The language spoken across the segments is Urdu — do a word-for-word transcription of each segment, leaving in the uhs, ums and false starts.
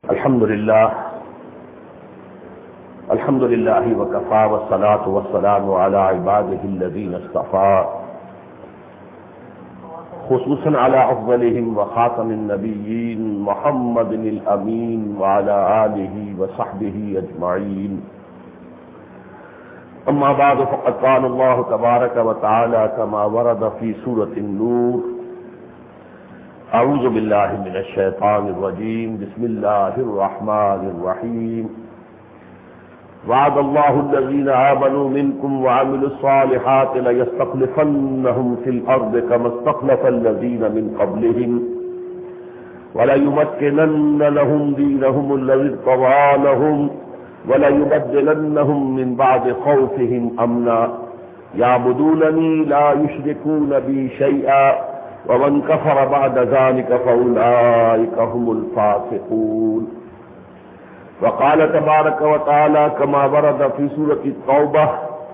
الحمد للہ الحمد للہ وکفى والصلاة والسلام على عباده الذین اصطفى خصوصا على افضلهم وخاتم النبیین محمد الامین وعلى آلہ وصحبہ اجمعین. اما بعد فقد قال اللہ تبارک وتعالی كما ورد في سورة النور: اعوذ باللہ من الشیطان الرجیم بسم اللہ الرحمن الرحیم. وعد اللہ الذین آمنوا منکم وعملوا الصالحات لیستخلفنہم فی الارض کما استخلف الذین من قبلہم وليمكنن لهم دینہم الذی ارتضى لهم وليبدلنهم من بعد خوفهم امنا یعبدوننی لا یشرکون بی شیئا ومن كفر بعد ذلك فأولئك هم الفاسقون. وقال تبارك وتعالى كما ورد في سورة التوبة: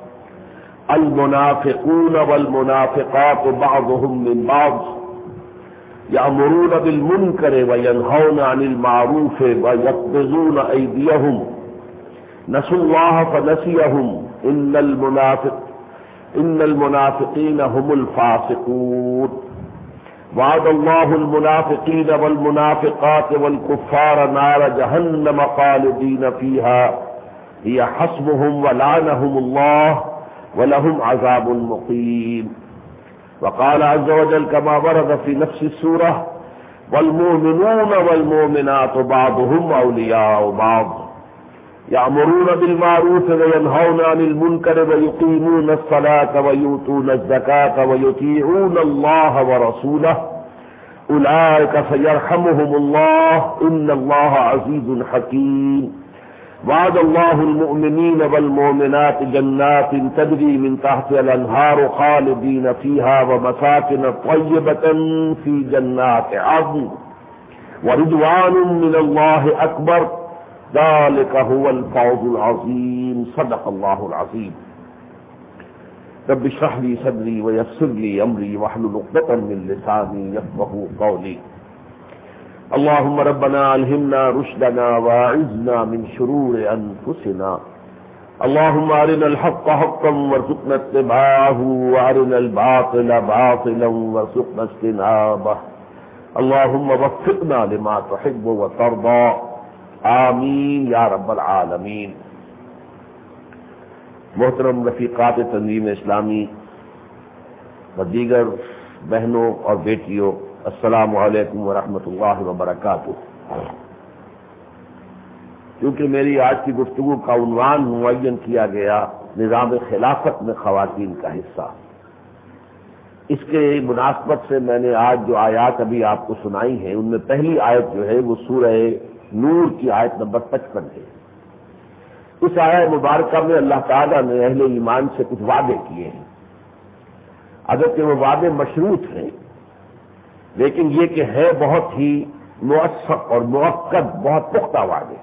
المنافقون والمنافقات بعضهم من بعض يأمرون بالمنكر وينهون عن المعروف ويقبضون أيديهم نسوا الله فنسيهم إن المنافق إن المنافقين هم الفاسقون. وعد الله المنافقين والمنافقات والكفار نار جهنم خالدين فيها هي حسبهم ولعنهم الله ولهم عذاب مقيم. وقال عز وجل كما ورد في نفس السورة: والمؤمنون والمؤمنات بعضهم أولياء بعض يأمرون بالمعروف وينهون عن المنكر ويقيمون الصلاة ويؤتون الزكاة ويطيعون الله ورسوله أولئك سيرحمهم الله إن الله عزيز حكيم. وعد الله المؤمنين والمؤمنات جنات تجري من تحتها الأنهار خالدين فيها ومساكن طيبة في جنات عدن ورضوان من الله أكبر ذلك هو الفوز العظيم. صدق الله العظيم. رب اشرح لي صدري ويسر لي امري واحلل عقدة من لساني يفقهوا قولي. اللهم ربنا الهمنا رشدنا واعذنا من شرور انفسنا. اللهم ارنا الحق حقا وارزقنا اتباعه وارنا الباطل باطلا وارزقنا اجتنابه. اللهم وفقنا لما تحب وترضى. آمین یا رب العالمین. محترم رفیقات تنظیم اسلامی و دیگر بہنوں اور بیٹیوں، السلام علیکم ورحمۃ اللہ وبرکاتہ. کیونکہ میری آج کی گفتگو کا عنوان معین کیا گیا نظام خلافت میں خواتین کا حصہ، اس کے مناسبت سے میں نے آج جو آیات ابھی آپ کو سنائی ہیں ان میں پہلی آیت جو ہے وہ سورہ نور کی آیت نمبر پچپن ہے. اس آیت مبارکہ میں اللہ تعالیٰ نے اہل ایمان سے کچھ وعدے کیے ہیں. اگرچہ وہ وعدے مشروط ہیں لیکن یہ کہ ہے بہت ہی مؤثر اور مؤکد، بہت پختہ وعدے.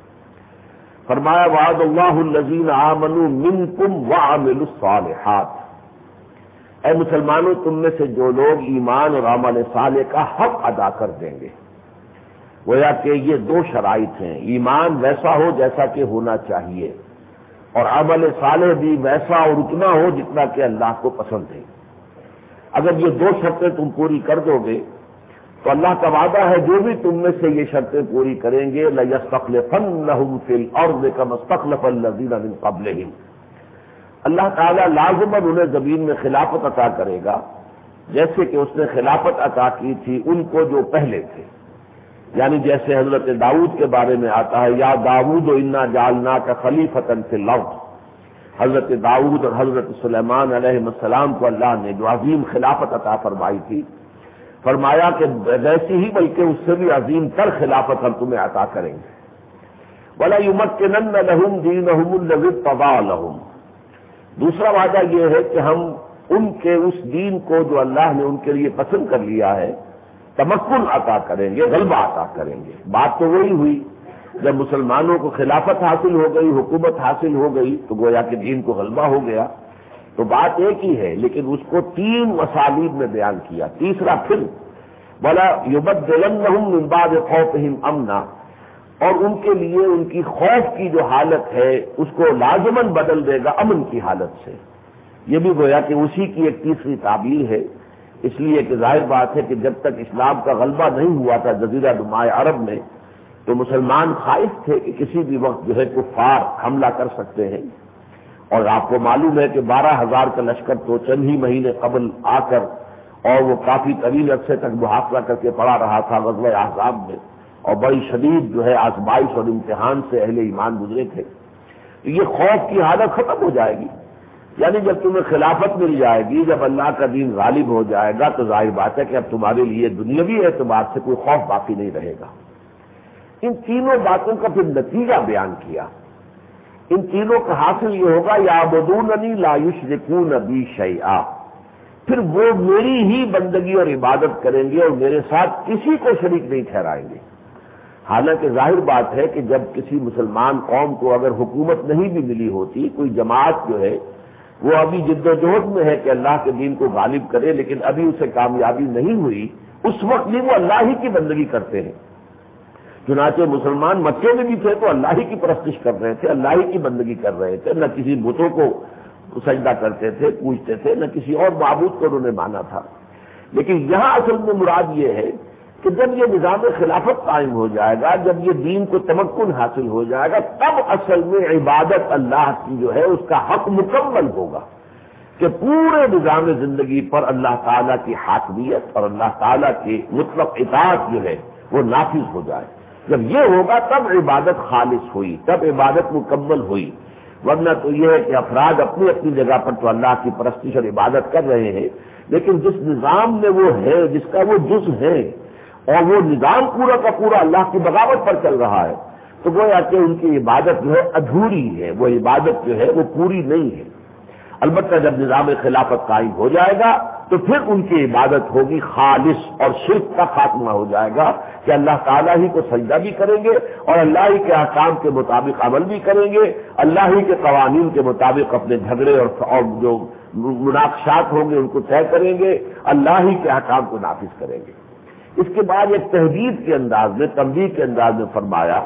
فرمایا: وعد اللہ الذین آمنوا منکم وعملوا الصالحات. اے مسلمانوں، تم میں سے جو لوگ ایمان اور عمل صالح کا حق ادا کر دیں گے. گویا کہ یہ دو شرائط ہیں: ایمان ویسا ہو جیسا کہ ہونا چاہیے اور عمل صالح بھی ویسا اور اتنا ہو جتنا کہ اللہ کو پسند ہے. اگر یہ دو شرطیں تم پوری کر دو گے تو اللہ کا وعدہ ہے جو بھی تم میں سے یہ شرطیں پوری کریں گے لَيَسْتَخْلِفَنَّهُمْ فِي الْأَرْضِ كَمَا اسْتَخْلَفَ الَّذِينَ مِن قَبْلِهِمْ. اللہ تعالیٰ لازماً انہیں زمین میں خلافت عطا کرے گا جیسے کہ اس نے خلافت عطا کی تھی ان کو جو پہلے تھے. یعنی جیسے حضرت داؤد کے بارے میں آتا ہے: یا داؤد انا جعلناک خلیفۃ فی الارض. حضرت داؤد اور حضرت سلیمان علیہ السلام کو اللہ نے جو عظیم خلافت عطا فرمائی تھی، فرمایا کہ ویسی ہی بلکہ اس سے بھی عظیم تر خلافت ہم تمہیں عطا کریں گے. وَلَيُمَكِّنَنَّ لَهُمْ دِينَهُمُ الَّذِي ارْتَضَىٰ لَهُمْ. دوسرا وعدہ یہ ہے کہ ہم ان کے اس دین کو جو اللہ نے ان کے لیے پسند کر لیا ہے تمکن عطا کریں گے، غلبہ عطا کریں گے. بات تو وہی ہوئی، جب مسلمانوں کو خلافت حاصل ہو گئی، حکومت حاصل ہو گئی تو گویا کہ دین کو غلبہ ہو گیا. تو بات ایک ہی ہے لیکن اس کو تین مسالیب میں بیان کیا. تیسرا پھر وَلَا يُبَدِّلَنَّهُمْ مِن بَعْدِ خَوْفِهِمْ أَمْنًا. اور ان کے لیے ان کی خوف کی جو حالت ہے اس کو لازماً بدل دے گا امن کی حالت سے. یہ بھی گویا کہ اسی کی ایک تیسری تعبیر ہے، اس لیے کہ ظاہر بات ہے کہ جب تک اسلام کا غلبہ نہیں ہوا تھا جزیرہ نمائے عرب میں تو مسلمان خائف تھے کہ کسی بھی وقت جو ہے کفار حملہ کر سکتے ہیں. اور آپ کو معلوم ہے کہ بارہ ہزار کا لشکر تو چند ہی مہینے قبل آ کر اور وہ کافی طویل عرصے تک محاصرہ کر کے پڑا رہا تھا غزوہ احزاب میں، اور بڑی شدید جو ہے آزمائش اور امتحان سے اہل ایمان گزرے تھے. تو یہ خوف کی حالت ختم ہو جائے گی، یعنی جب تمہیں خلافت مل جائے گی، جب اللہ کا دین غالب ہو جائے گا تو ظاہر بات ہے کہ اب تمہارے لیے دنیاوی اعتبار سے کوئی خوف باقی نہیں رہے گا. ان تینوں باتوں کا پھر نتیجہ بیان کیا. ان تینوں کا حاصل یہ ہوگا یعبدوننی لا یشرکون بی شیئا، پھر وہ میری ہی بندگی اور عبادت کریں گے اور میرے ساتھ کسی کو شریک نہیں ٹھہرائیں گے. حالانکہ ظاہر بات ہے کہ جب کسی مسلمان قوم کو اگر حکومت نہیں بھی ملی ہوتی، کوئی جماعت جو ہے وہ ابھی جد و جہد میں ہے کہ اللہ کے دین کو غالب کرے لیکن ابھی اسے کامیابی نہیں ہوئی، اس وقت بھی وہ اللہ ہی کی بندگی کرتے ہیں. چنانچہ مسلمان مکے میں بھی تھے تو اللہ ہی کی پرستش کر رہے تھے، اللہ ہی کی بندگی کر رہے تھے، نہ کسی بتوں کو سجدہ کرتے تھے، پوجتے تھے، نہ کسی اور معبود کو انہوں نے مانا تھا. لیکن یہاں اصل میں مراد یہ ہے کہ جب یہ نظام خلافت قائم ہو جائے گا، جب یہ دین کو تمکن حاصل ہو جائے گا، تب اصل میں عبادت اللہ کی جو ہے اس کا حق مکمل ہوگا کہ پورے نظام زندگی پر اللہ تعالیٰ کی حاکمیت اور اللہ تعالیٰ کی مطلق اطاعت جو ہے وہ نافذ ہو جائے. جب یہ ہوگا تب عبادت خالص ہوئی، تب عبادت مکمل ہوئی. ورنہ تو یہ ہے کہ افراد اپنی اپنی جگہ پر تو اللہ کی پرستش اور عبادت کر رہے ہیں، لیکن جس نظام میں وہ ہے، جس کا وہ جز ہے، اور وہ نظام پورا کا پورا اللہ کی بغاوت پر چل رہا ہے، تو گویا کہ ان کی عبادت جو ہے ادھوری ہے، وہ عبادت جو ہے وہ پوری نہیں ہے. البتہ جب نظام خلافت قائم ہو جائے گا تو پھر ان کی عبادت ہوگی خالص اور شرک کا خاتمہ ہو جائے گا کہ اللہ تعالیٰ ہی کو سجدہ بھی کریں گے اور اللہ ہی کے احکام کے مطابق عمل بھی کریں گے، اللہ ہی کے قوانین کے مطابق اپنے جھگڑے اور اور جو مناقشات ہوں گے ان کو طے کریں گے، اللہ ہی کے احکام کو نافذ کریں گے. اس کے بعد ایک تہدید کے انداز میں، تنبیہ کے انداز میں فرمایا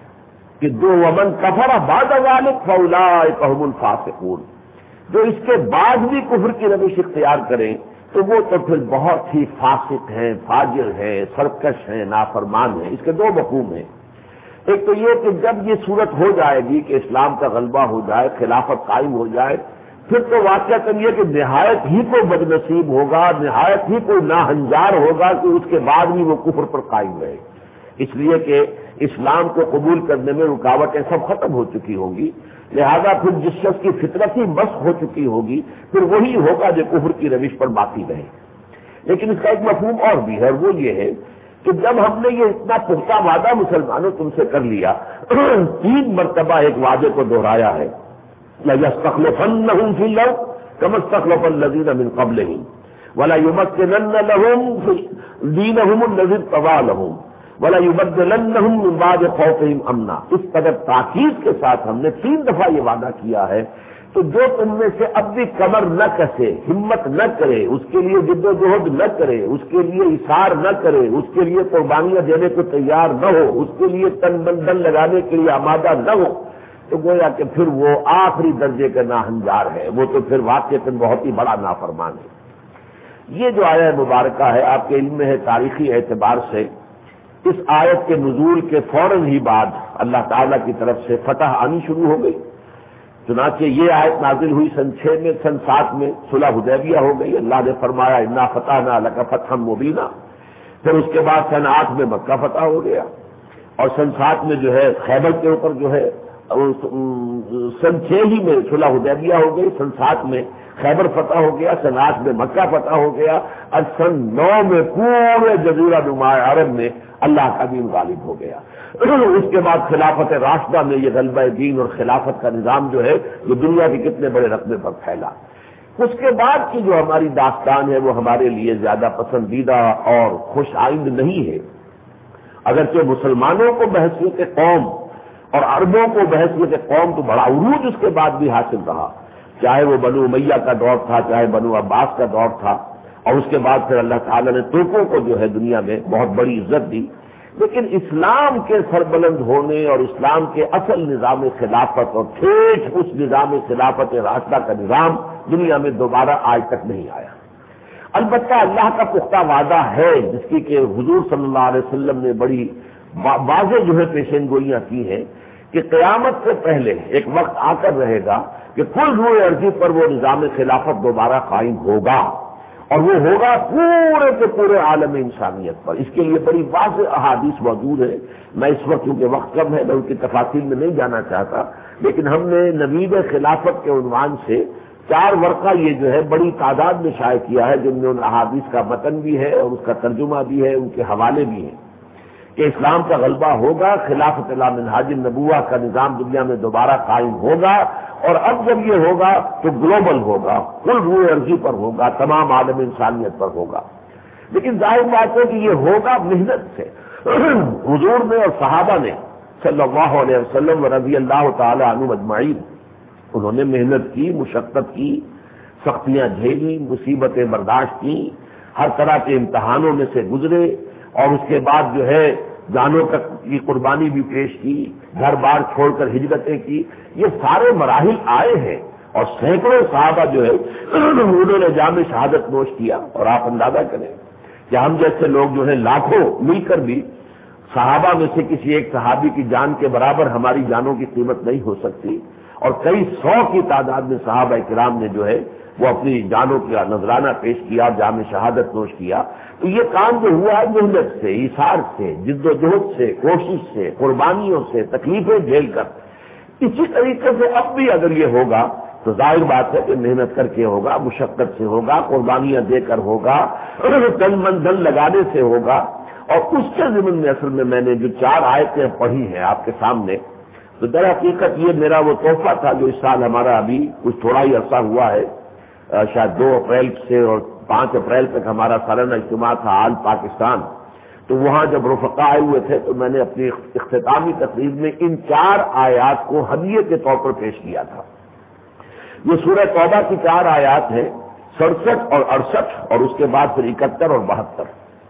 کہ دو ومن کفر بعد ذلک فاولئک هم الفاسقون، جو اس کے بعد بھی کفر کی روش اختیار کریں تو وہ تو پھر بہت ہی فاسق ہیں، فاجر ہیں، سرکش ہیں، نافرمان ہیں. اس کے دو مفہوم ہیں. ایک تو یہ کہ جب یہ صورت ہو جائے گی کہ اسلام کا غلبہ ہو جائے، خلافت قائم ہو جائے، پھر تو واقعتاً یہ کہ نہایت ہی کوئی بدنصیب ہوگا، نہایت ہی کوئی ناہنجار ہوگا کہ اس کے بعد بھی وہ کفر پر قائم رہے، اس لیے کہ اسلام کو قبول کرنے میں رکاوٹیں سب ختم ہو چکی ہوں گی. لہذا پھر جس شخص کی فطرت ہی مسخ ہو چکی ہوگی پھر وہی ہوگا جو کفر کی روش پر باقی رہے. لیکن اس کا ایک مفہوم اور بھی ہے، وہ یہ ہے کہ جب ہم نے یہ اتنا پختہ وعدہ مسلمانوں تم سے کر لیا، تین مرتبہ ایک وعدے کو دہرایا ہے، لَيَسْتَخْلِفَنَّهُمْ فِي الْأَرْضِ كَمَا اسْتَخْلَفَ الَّذِينَ مِنْ قَبْلِهِمْ وَلَيُمَكِّنَنَّ لَهُمْ دِينَهُمُ الَّذِي ارْتَضَىٰ لَهُمْ وَلَيُبَدِّلَنَّهُمْ مِنْ بَعْدِ خَوْفِهِمْ أَمْنًا. اس قدر تاکید کے ساتھ ہم نے تین دفعہ یہ وعدہ کیا ہے. تو جو تم میں سے اب بھی کمر نہ کسے، ہمت نہ کرے، اس کے لیے جد و جہد نہ کرے، اس کے لیے اثار نہ کرے، اس کے لیے قربانیاں دینے کو تیار نہ ہو، اس کے لیے تن بندن لگانے کے لیے آمادہ نہ ہو، تو گویا کہ پھر وہ آخری درجے کا ناہنجار ہے، وہ تو پھر واقعتاً بہت ہی بڑا نافرمان ہے. یہ جو آیت مبارکہ ہے آپ کے علم میں ہے، تاریخی اعتبار سے اس آیت کے نزول کے فوراً ہی بعد اللہ تعالیٰ کی طرف سے فتح آنی شروع ہو گئی. چنانچہ یہ آیت نازل ہوئی سن چھ میں، سن سات میں صلح حدیبیہ ہو گئی. اللہ نے فرمایا انا فتحنا لک فتحا مبینا. پھر اس کے بعد سن آٹھ میں مکہ فتح ہو گیا، اور سن سات میں جو ہے خیبر کے اوپر جو ہے، سن چھ ہی میں صلح حدیبیہ ہو گئی، سن سات میں خیبر فتح ہو گیا، سن آٹھ میں مکہ فتح ہو گیا، اور سن نو میں پورے جزیرہ نمائے عرب میں اللہ کا دین غالب ہو گیا. اس کے بعد خلافت راشدہ میں یہ غلبہ دین اور خلافت کا نظام جو ہے وہ دنیا کے کتنے بڑے رقبے پر پھیلا. اس کے بعد کی جو ہماری داستان ہے وہ ہمارے لیے زیادہ پسندیدہ اور خوش آئند نہیں ہے. اگرچہ مسلمانوں کو بحیثیت قوم اور عربوں کو بحیثیت قوم تو بڑا عروج اس کے بعد بھی حاصل رہا، چاہے وہ بنو امیہ کا دور تھا، چاہے بنو عباس کا دور تھا، اور اس کے بعد پھر اللہ تعالیٰ نے ترکوں کو جو ہے دنیا میں بہت بڑی عزت دی. لیکن اسلام کے سربلند ہونے اور اسلام کے اصل نظام خلافت اور ٹھیک اس نظام خلافت راشدہ کا نظام دنیا میں دوبارہ آج تک نہیں آیا۔ البتہ اللہ کا پختہ وعدہ ہے جس کی کہ حضور صلی اللہ علیہ وسلم نے بڑی واضح جو ہے پیشین گوئیاں کی ہیں کہ قیامت سے پہلے ایک وقت آ کر رہے گا کہ کل روئے عرضی پر وہ نظام خلافت دوبارہ قائم ہوگا، اور وہ ہوگا پورے کے پورے عالم انسانیت پر۔ اس کے لیے بڑی واضح احادیث موجود ہے، میں اس وقت کیونکہ وقت کم ہے میں ان کی تفاصیل میں نہیں جانا چاہتا، لیکن ہم نے نوید خلافت کے عنوان سے چار ورقہ یہ جو ہے بڑی تعداد میں شائع کیا ہے، جن میں ان احادیث کا متن بھی ہے اور اس کا ترجمہ بھی ہے، ان کے حوالے بھی ہیں کہ اسلام کا غلبہ ہوگا، خلافت علی منہاج النبوہ کا نظام دنیا میں دوبارہ قائم ہوگا، اور اب جب یہ ہوگا تو گلوبل ہوگا، کل روئے عرضی پر ہوگا، تمام عالم انسانیت پر ہوگا۔ لیکن ظاہر بات ہے کہ یہ ہوگا محنت سے۔ حضور نے اور صحابہ نے صلی اللہ علیہ وسلم و رضی اللہ تعالی عنہ اجمعین، انہوں نے محنت کی، مشقت کی، سختیاں جھیلی، مصیبتیں برداشت کی، ہر طرح کے امتحانوں میں سے گزرے، اور اس کے بعد جو ہے جانوں تک کی قربانی بھی پیش کی، گھر بار چھوڑ کر ہجرتیں کی، یہ سارے مراحل آئے ہیں، اور سینکڑوں صحابہ جو ہے انہوں نے جام شہادت نوش کیا۔ اور آپ اندازہ کریں کہ ہم جیسے لوگ جو ہے لاکھوں مل کر بھی صحابہ میں سے کسی ایک صحابی کی جان کے برابر ہماری جانوں کی قیمت نہیں ہو سکتی، اور کئی سو کی تعداد میں صحابہ کرام نے جو ہے وہ اپنی جانوں کا نذرانہ پیش کیا، جام شہادت نوش کیا۔ تو یہ کام جو ہوا ہے محنت سے، ایثار سے، جد و جہد سے، کوشش سے، قربانیوں سے، تکلیفیں جھیل کر۔ اسی طریقے سے اب بھی اگر یہ ہوگا تو ظاہر بات ہے کہ محنت کر کے ہوگا، مشقت سے ہوگا، قربانیاں دے کر ہوگا، تن من دھن لگانے سے ہوگا۔ اور اس کے ضمن میں اصل میں میں نے جو چار آیتیں پڑھی ہیں آپ کے سامنے، تو در حقیقت یہ میرا وہ تحفہ تھا جو اس سال ہمارا ابھی کچھ تھوڑا ہی عرصہ ہوا ہے، شاید دو اپریل سے اور پانچ اپریل تک ہمارا سالانہ اجتماع تھا آل پاکستان۔ تو وہاں جب رفقا آئے ہوئے تھے تو میں نے اپنی اختتامی تقریب میں ان چار آیات کو ہدیے کے طور پر پیش کیا تھا۔ یہ سورہ توبہ کی چار آیات ہیں، سڑسٹھ اور اڑسٹھ، اور اس کے بعد پھر اکہتر اور بہتر۔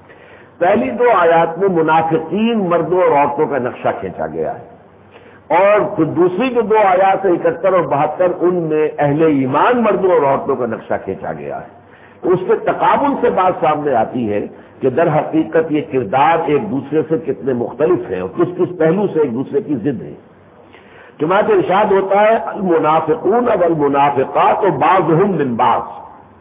پہلی دو آیات میں منافقین مردوں اور عورتوں کا نقشہ کھینچا گیا ہے، اور پھر دوسری جو دو آیات ہیں اکہتر اور بہتر، ان میں اہل ایمان مردوں اور عورتوں کا نقشہ کھینچا گیا ہے۔ تو اس کے تقابل سے بات سامنے آتی ہے کہ در حقیقت یہ کردار ایک دوسرے سے کتنے مختلف ہیں اور کس کس پہلو سے ایک دوسرے کی ضد ہے۔ چنانچہ ارشاد ہوتا ہے المنافقون والمنافقات بعضهم من بعض،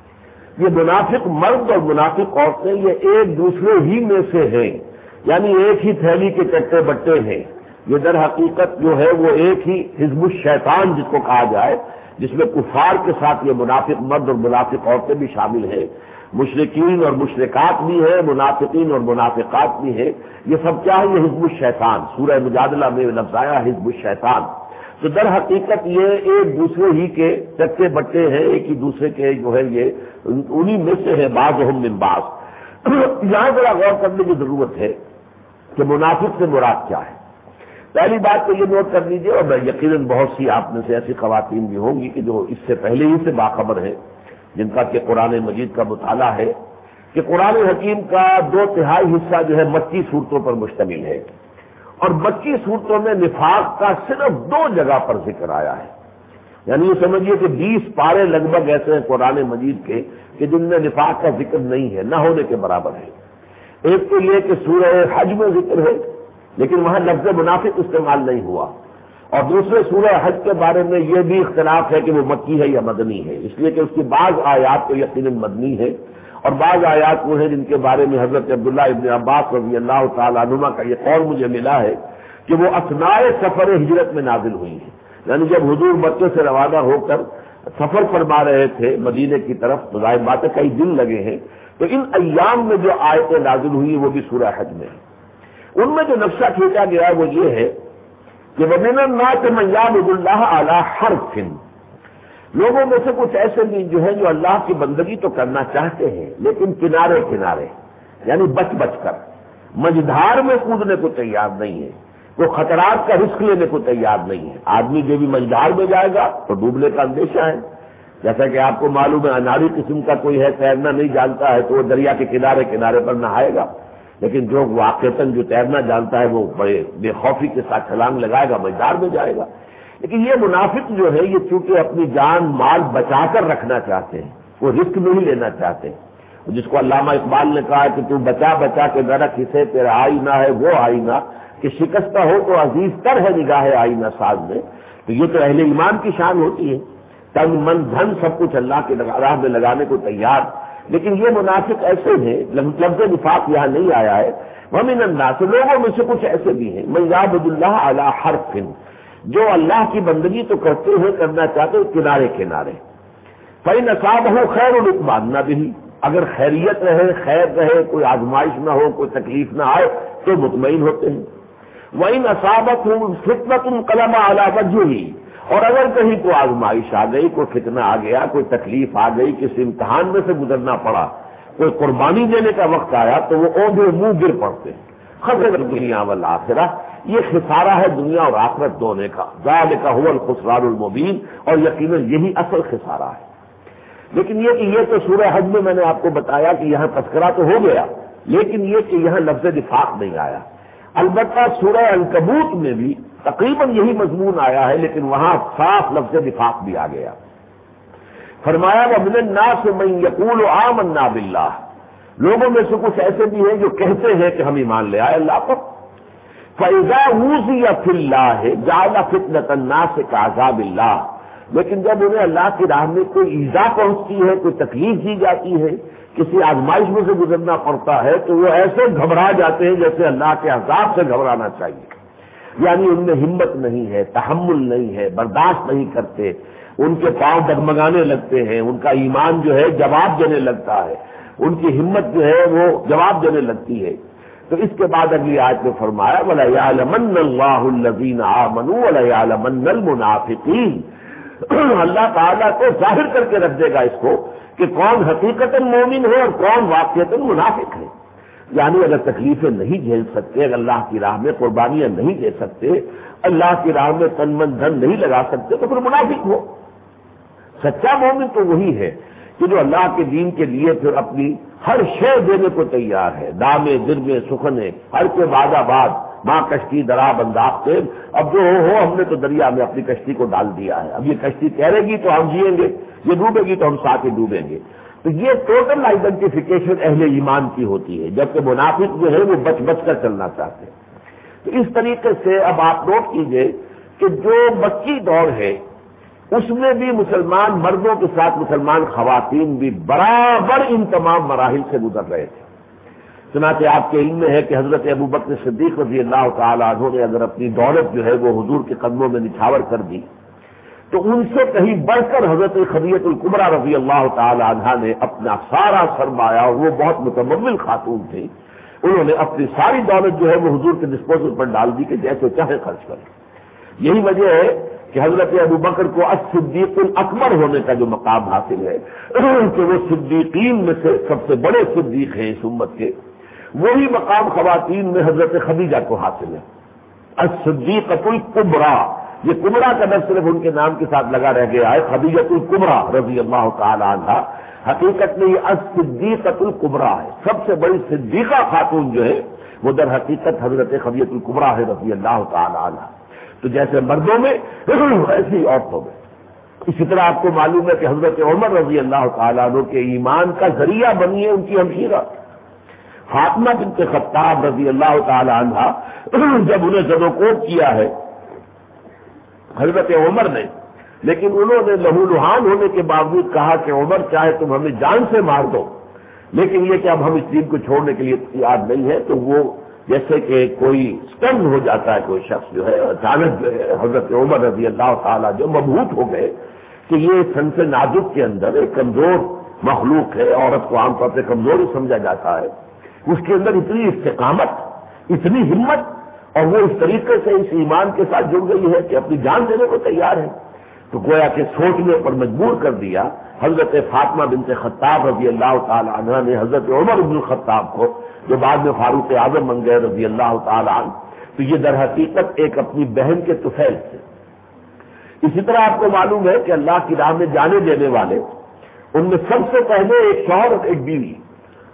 یہ منافق مرد اور منافق عورتیں یہ ایک دوسرے ہی میں سے ہیں، یعنی ایک ہی تھیلی کے چٹے بٹے ہیں۔ یہ در حقیقت جو ہے وہ ایک ہی حزب الشیطان جس کو کہا جائے، جس میں کفار کے ساتھ یہ منافق مرد اور منافق عورتیں بھی شامل ہیں، مشرکین اور مشرکات بھی ہیں، منافقین اور منافقات بھی ہیں۔ یہ سب کیا ہے؟ یہ حزب الشیطان، سورہ مجادلہ میں لفظ آیا حزب الشیطان۔ تو در حقیقت یہ ایک دوسرے ہی کے چچے بٹے ہیں، ایک ہی دوسرے کے جو ہے یہ انہی میں سے ہے، بعضهم من بعض۔ یہاں ذرا غور کرنے کی ضرورت ہے کہ منافق سے مراد کیا ہے۔ پہلی بات تو یہ نوٹ کر لیجیے، اور یقیناً بہت سی آپ میں سے ایسی خواتین بھی ہوں گی کہ جو اس سے پہلے ہی سے باخبر ہیں، جن کا کہ قرآن مجید کا مطالعہ ہے، کہ قرآن حکیم کا دو تہائی حصہ جو ہے مکی صورتوں پر مشتمل ہے، اور مکی صورتوں میں نفاق کا صرف دو جگہ پر ذکر آیا ہے۔ یعنی یہ سمجھیے کہ بیس پارے لگ بھگ ایسے ہیں قرآن مجید کے کہ جن میں نفاق کا ذکر نہیں ہے، نہ ہونے کے برابر ہے۔ ایک تو یہ کہ سورہ حج میں ذکر ہے لیکن وہاں لفظ منافق استعمال نہیں ہوا، اور دوسرے سورہ حج کے بارے میں یہ بھی اختلاف ہے کہ وہ مکی ہے یا مدنی ہے، اس لیے کہ اس کی بعض آیات تو یقیناً مدنی ہے، اور بعض آیات وہ ہیں جن کے بارے میں حضرت عبداللہ ابن عباس رضی اللہ تعالیٰ عنہما کا یہ قول مجھے ملا ہے کہ وہ اثناء سفر ہجرت میں نازل ہوئی ہے، یعنی جب حضور مکے سے روانہ ہو کر سفر فرما رہے تھے مدینے کی طرف، تو ظاہر بات ہے کئی دن لگے ہیں، تو ان ایام میں جو آیتیں نازل ہوئی وہ بھی سورہ حج میں ہے۔ ان میں جو نقشہ کھینچا گیا ہے وہ یہ ہے کہ وَمِنَ النَّاسِ مَن يَعْبُدُ اللَّهَ عَلَىٰ حَرْفٍ، لوگوں میں سے کچھ ایسے بھی جو ہیں جو اللہ کی بندگی تو کرنا چاہتے ہیں لیکن کنارے کنارے، یعنی بچ بچ کر، مجدھار میں کودنے کو تیار نہیں ہے، وہ خطرات کا رسک لینے کو تیار نہیں ہے۔ آدمی جو بھی مجدھار میں جائے گا تو ڈوبنے کا اندیشہ ہے، جیسا کہ آپ کو معلوم ہے اناری قسم کا کوئی ہے، تیرنا نہیں جانتا ہے تو وہ دریا کے کنارے کنارے پر نہائے گا۔ لیکن جو واقعتاً جو تیرنا جانتا ہے وہ بڑے بے خوفی کے ساتھ چھلانگ لگائے گا، میدان میں جائے گا. لیکن یہ منافق جو ہے یہ چونکہ اپنی جان مال بچا کر رکھنا چاہتے ہیں، وہ رسک نہیں لینا چاہتے، جس کو علامہ اقبال نے کہا کہ تو بچا بچا کے درخت اسے تیرا آئینہ ہے وہ آئینہ کہ شکستہ ہو تو عزیز تر ہے نگاہ آئینہ ساز میں. تو یہ تو اہل ایمان کی شان ہوتی ہے، تن من دھن سب کچھ اللہ کے راہ میں لگانے کو تیار. لیکن یہ منافق ایسے ہیں، لفظ نفاق یہاں نہیں آیا ہے. ومن الناس، لوگوں میں سے کچھ ایسے بھی ہیں، من یعبد اللہ علی حرف، جو اللہ کی بندگی تو کرتے ہیں، کرنا چاہتے ہیں کنارے کنارے. فإن أصابه خیر اطمأن به، اگر خیریت رہے، خیر رہے، کوئی آزمائش نہ ہو، کوئی تکلیف نہ آئے تو مطمئن ہوتے ہیں. وإن أصابته فتنة انقلب على وجهه، اور اگر کہیں کوئی آزمائش آ گئی، کوئی فتنہ آ گیا، کوئی تکلیف آ گئی، کسی امتحان میں سے گزرنا پڑا، کوئی قربانی دینے کا وقت آیا تو وہ اوندھے منہ گر پڑتے ہیں. خسر الدنیا والآخرہ، یہ خسارہ ہے دنیا اور آخرت دونوں کا. ذالک هو الخسران المبین، اور یقیناً یہی اصل خسارہ ہے. لیکن یہ کہ یہ تو سورہ حج میں میں نے آپ کو بتایا کہ یہاں تذکرہ تو ہو گیا، لیکن یہ کہ یہاں لفظ نفاق نہیں آیا. البتہ سورہ عنکبوت میں بھی تقریباً یہی مضمون آیا ہے، لیکن وہاں صاف لفظ نفاق بھی آ گیا. فرمایا وَمِنَ النَّاسِ مَن يَقُولُ آمَنَّا بِاللَّهِ، لوگوں میں سے کچھ ایسے بھی ہیں جو کہتے ہیں کہ ہم ایمان لے آئے اللہ پر. فَإِذَا أُوذِيَ فِي اللَّهِ جَعَلَ فِتْنَةَ النَّاسِ كَعَذَابِ اللَّهِ، لیکن جب انہیں اللہ کی راہ میں کوئی ایذا پہنچتی ہے، کوئی تکلیف دی جاتی ہے، کسی آزمائش میں سے گزرنا پڑتا ہے تو وہ ایسے گھبرا جاتے ہیں جیسے اللہ کے عذاب سے گھبرانا چاہیے. یعنی ان میں ہمت نہیں ہے، تحمل نہیں ہے، برداشت نہیں کرتے، ان کے پاؤں ڈگمگانے لگتے ہیں، ان کا ایمان جو ہے جواب دینے لگتا ہے، ان کی ہمت جو ہے وہ جواب دینے لگتی ہے. تو اس کے بعد اگلی آیت میں فرمایا وَلَيَعْلَمَنَّ اللَّهُ الَّذِينَ آمَنُوا وَلَيَعْلَمَنَّ الْمُنَافِقِينَ، اللہ تعالیٰ کو ظاہر کر کے رکھ دے گا اس کو کہ کون حقیقتاً مومن ہے اور کون واقعتاً منافق ہے. یعنی اگر تکلیفیں نہیں جھیل سکتے، اگر اللہ کی راہ میں قربانیاں نہیں دے سکتے، اللہ کی راہ میں تن من دھن نہیں لگا سکتے تو پھر منافق ہو. سچا مومن تو وہی ہے کہ جو اللہ کے دین کے لیے پھر اپنی ہر شے دینے کو تیار ہے، دامے درمے سخنے ہر کے بعد آباد ماں کشتی درا بنداختے، اب جو ہو ہم نے تو دریا میں اپنی کشتی کو ڈال دیا ہے، اب یہ کشتی تیرے گی تو ہم جیئیں گے، یہ ڈوبے گی تو ہم ساتھ ہی ڈوبیں گے. تو یہ ٹوٹل آئیڈینٹیفیکیشن اہل ایمان کی ہوتی ہے، جبکہ منافق جو ہے وہ بچ بچ کر چلنا چاہتے ہیں. تو اس طریقے سے اب آپ نوٹ کیجئے کہ جو مکی دور ہے اس میں بھی مسلمان مردوں کے ساتھ مسلمان خواتین بھی برابر ان تمام مراحل سے گزر رہے تھے. چنانچہ آپ کے علم میں ہے کہ حضرت ابوبکر صدیق رضی اللہ تعالیٰ عنہ نے اگر اپنی دولت جو ہے وہ حضور کے قدموں میں نچھاور کر دی تو ان سے کہیں بڑھ کر حضرت خدیجہ الکبریٰ رضی اللہ تعالیٰ عنہا نے اپنا سارا سرمایہ، اور وہ بہت متمول خاتون تھی، انہوں نے اپنی ساری دولت جو ہے وہ حضور کے ڈسپوزل پر ڈال دی کہ جیسے چاہے خرچ کریں. یہی وجہ ہے کہ حضرت ابوبکر کو الصدیق الاکبر ہونے کا جو مقام حاصل ہے کہ وہ صدیقین میں سے سب سے بڑے صدیق ہیں اس امت کے، وہی مقام خواتین میں حضرت خدیجہ کو حاصل ہے. الصدیقۃ الکبریٰ، یہ کبریٰ کا لفظ صرف ان کے نام کے ساتھ لگا رہ گیا ہے، خدیجہ الکبریٰ رضی اللہ تعالی عنہا. حقیقت میں یہ الصدیقۃ الکبریٰ ہے، سب سے بڑی صدیقہ خاتون جو ہے وہ در حقیقت حضرت خدیجہ الکبریٰ ہے رضی اللہ تعالی عنہا. تو جیسے مردوں میں ایسی عورتوں میں. اسی طرح آپ کو معلوم ہے کہ حضرت عمر رضی اللہ تعالیٰ عنہ کے ایمان کا ذریعہ بنی ہے ان کی ہمشیرہ فاطمہ بنت خطاب رضی اللہ تعالی عنہ. جب انہیں زد و کوب کیا ہے حضرت عمر نے، لیکن انہوں نے لہو لہان ہونے کے باوجود کہا کہ عمر چاہے تم ہمیں جان سے مار دو لیکن یہ کہ اب ہم اس دین کو چھوڑنے کے لیے تیار نہیں ہے. تو وہ جیسے کہ کوئی سٹن ہو جاتا ہے کوئی شخص جو ہے، اچانک جو ہے حضرت عمر رضی اللہ تعالیٰ جو مبہوت ہو گئے کہ یہ سن سے نازک کے اندر ایک کمزور مخلوق ہے، عورت کو عام طور پہ کمزور ہی سمجھا جاتا ہے، اس کے اندر اتنی استقامت، اتنی ہمت، اور وہ اس طریقے سے اس ایمان کے ساتھ جڑ گئی ہے کہ اپنی جان دینے کو تیار ہے. تو گویا کہ سوچنے پر مجبور کر دیا حضرت فاطمہ بنت خطاب رضی اللہ تعالی عنہ نے حضرت عمر بن الخطاب کو، جو بعد میں فاروق اعظم بن گئے رضی اللہ تعالی عنہ. تو یہ در حقیقت ایک اپنی بہن کے طفیل تھے. اسی طرح آپ کو معلوم ہے کہ اللہ کی راہ میں جانے دینے والے ان میں سب سے پہلے ایک شوہر اور ایک بیوی،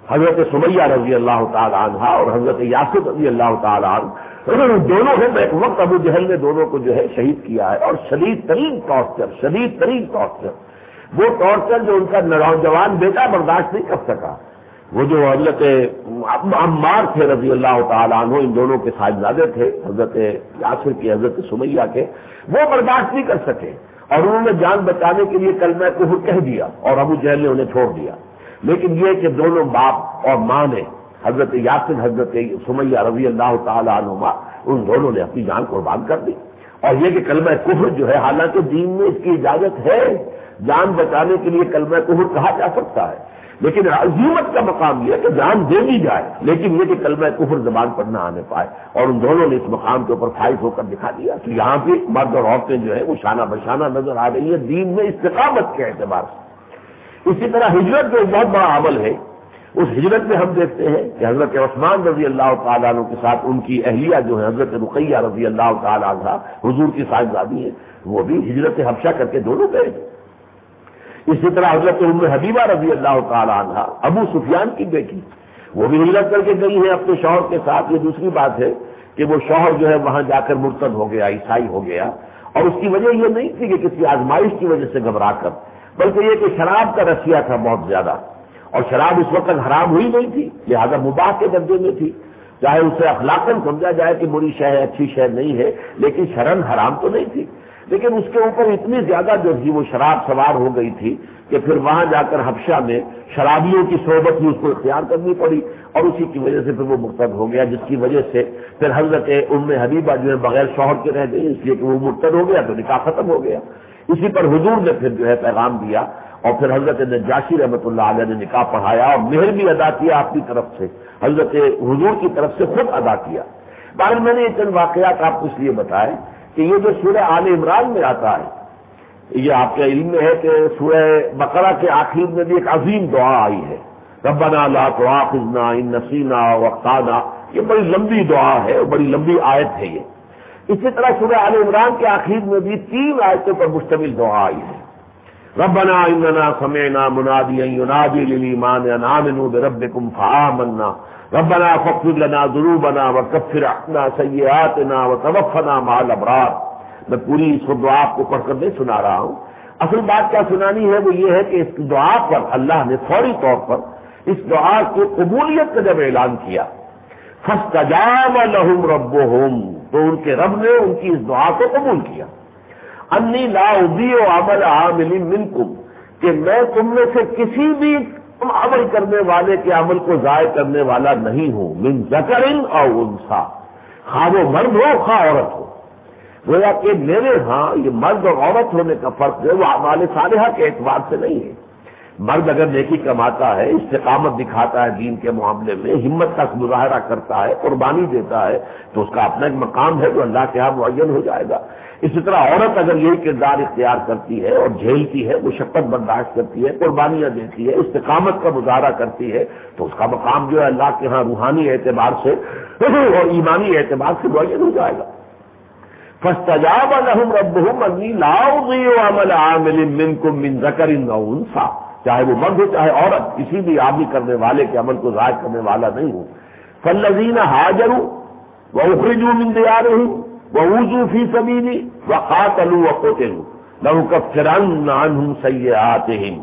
حضرت سمیہ رضی اللہ تعالی عنہ اور حضرت یاسر رضی اللہ تعالی عنہ دونوں ہیں. ایک وقت ابو جہل نے دونوں کو جو ہے شہید کیا ہے, اور شدید ترین ٹارچر شدید ترین ٹارچر وہ ٹارچر جو ان کا نوجوان بیٹا برداشت نہیں کر سکا. وہ جو حضرت عمار تھے رضی اللہ تعالیٰ عنہ, ان دونوں کے صاحبزادے تھے حضرت یاسر کے حضرت سمیہ کے, وہ برداشت نہیں کر سکے اور انہوں نے جان بچانے کے لیے کلمہ کفر کہہ دیا اور ابو جہل نے انہیں چھوڑ دیا. لیکن یہ کہ دونوں باپ اور ماں نے حضرت یاسر حضرت سمیہ رضی اللہ تعالیٰ عنہما ان دونوں نے اپنی جان قربان کر دی. اور یہ کہ کلمہ کفر جو ہے, حالانکہ دین میں اس کی اجازت ہے, جان بچانے کے لیے کلمہ کفر کہا جا سکتا ہے, لیکن عظیمت کا مقام یہ ہے کہ جان دے دی جائے, لیکن یہ کہ کلمہ کفر زبان پر نہ آنے پائے. اور ان دونوں نے اس مقام کے اوپر فائز ہو کر دکھا دیا کہ یہاں بھی مرد اور عورتیں جو ہے وہ شانہ بشانہ نظر آ رہی ہیں دین میں استقامت کے اعتبار سے. اسی طرح ہجرت جو ایک بہت بڑا عمل ہے, اس ہجرت میں ہم دیکھتے ہیں کہ حضرت عثمان رضی اللہ تعالیٰ عنہ کے ساتھ ان کی اہلیہ جو ہے حضرت رقیہ رضی اللہ تعالیٰ عنہ حضور کی صاحبزادی ہے, وہ بھی ہجرت حبشہ کر کے دونوں گئے. اسی طرح حضرت ام حبیبہ رضی اللہ تعالیٰ عنہ ابو سفیان کی بیٹی, وہ بھی ہجرت کر کے گئی ہے اپنے شوہر کے ساتھ. یہ دوسری بات ہے کہ وہ شوہر جو ہے وہاں جا کر مرتد ہو گیا, عیسائی ہو گیا, اور اس کی وجہ یہ نہیں تھی کہ کسی آزمائش کی وجہ سے گھبرا کر, بلکہ یہ کہ شراب کا رسیہ تھا بہت زیادہ, اور شراب اس وقت حرام ہوئی نہیں تھی, لہذا مباح کے درجے میں تھی. چاہے اسے اخلاقاً سمجھا جائے کہ بری شے ہے, اچھی شے نہیں ہے, لیکن شرعاً حرام تو نہیں تھی. لیکن اس کے اوپر اتنی زیادہ جو تھی وہ شراب سوار ہو گئی تھی کہ پھر وہاں جا کر حبشہ میں شرابیوں کی صحبت ہی اس کو اختیار کرنی پڑی, اور اسی کی وجہ سے پھر وہ مرتد ہو گیا, جس کی وجہ سے پھر حضرت ام حبیبہ جو ہے بغیر شوہر کے رہ گئی, اس لیے کہ وہ مرتد ہو گیا تو نکاح ختم ہو گیا. اسی پر حضور نے پھر جو ہے پیغام دیا, اور پھر حضرت نجاشی رحمۃ اللہ علیہ نے نکاح پڑھایا اور مہر بھی ادا کیا اپنی طرف سے, حضرت حضور کی طرف سے خود ادا کیا. بعد میں نے یہ چند واقعات آپ کو اس لیے بتائے کہ یہ جو سورہ آل عمران میں آتا ہے, یہ آپ کے علم میں ہے کہ سورہ بقرہ کے آخر میں بھی ایک عظیم دعا آئی ہے, ربنا لا تؤاخذنا ان نسینا واخطانا. یہ بڑی لمبی دعا ہے اور بڑی لمبی آیت ہے یہ. اسی طرح سورہ آل عمران کے آخر میں بھی تین آیتوں پر مشتمل دعا آئی ہے, ربنا اننا سمعنا منادیا ینادی للایمان ان آمنوا بربکم فآمنا ربنا فاغفر لنا ذنوبنا وکفر عنا سیئاتنا وتوفنا مع الابرار. میں پوری اس دعا آپ کو پڑھ کر نہیں سنا رہا ہوں, اصل بات کیا سنانی ہے وہ یہ ہے کہ اس دعا پر اللہ نے فوری طور پر اس دعا کی قبولیت کا جب اعلان کیا, فاستجاب لهم ربهم, تو ان کے رب نے ان کی اس دعا کو قبول کیا. انی لا اضیع عمل عامل منکم, کہ میں تم میں سے کسی بھی عمل کرنے والے کے عمل کو ضائع کرنے والا نہیں ہوں, من ذکر او انثی, خواہ وہ مرد ہو خواہ عورت ہو. گویا کہ میرے ہاں یہ مرد اور عورت ہونے کا فرق ہے وہ اعمال صالحہ کے اعتبار سے نہیں ہے. مرد اگر نیکی کماتا ہے, استقامت دکھاتا ہے دین کے معاملے میں, ہمت کا مظاہرہ کرتا ہے, قربانی دیتا ہے, تو اس کا اپنا ایک مقام ہے جو اللہ کے ہاں معین ہو جائے گا. اسی طرح عورت اگر یہی کردار اختیار کرتی ہے اور جھیلتی ہے, مشقت برداشت کرتی ہے, قربانیاں دیتی ہے, استقامت کا مظاہرہ کرتی ہے, تو اس کا مقام جو ہے اللہ کے ہاں روحانی اعتبار سے اور ایمانی اعتبار سے معین ہو جائے گا. فاستجاب لهم ربهم انی لا اضیع عمل عامل منکم من ذکر او انثی, چاہے وہ مرد ہو چاہے عورت, کسی بھی عامل کرنے والے کے عمل کو ضائع کرنے والا نہیں ہوں. فالذین هاجروا واخرجوا من دیارهم وأوذوا في سبيلي وقاتلوا وقتلوا لأكفرن عنهم سيئاتهم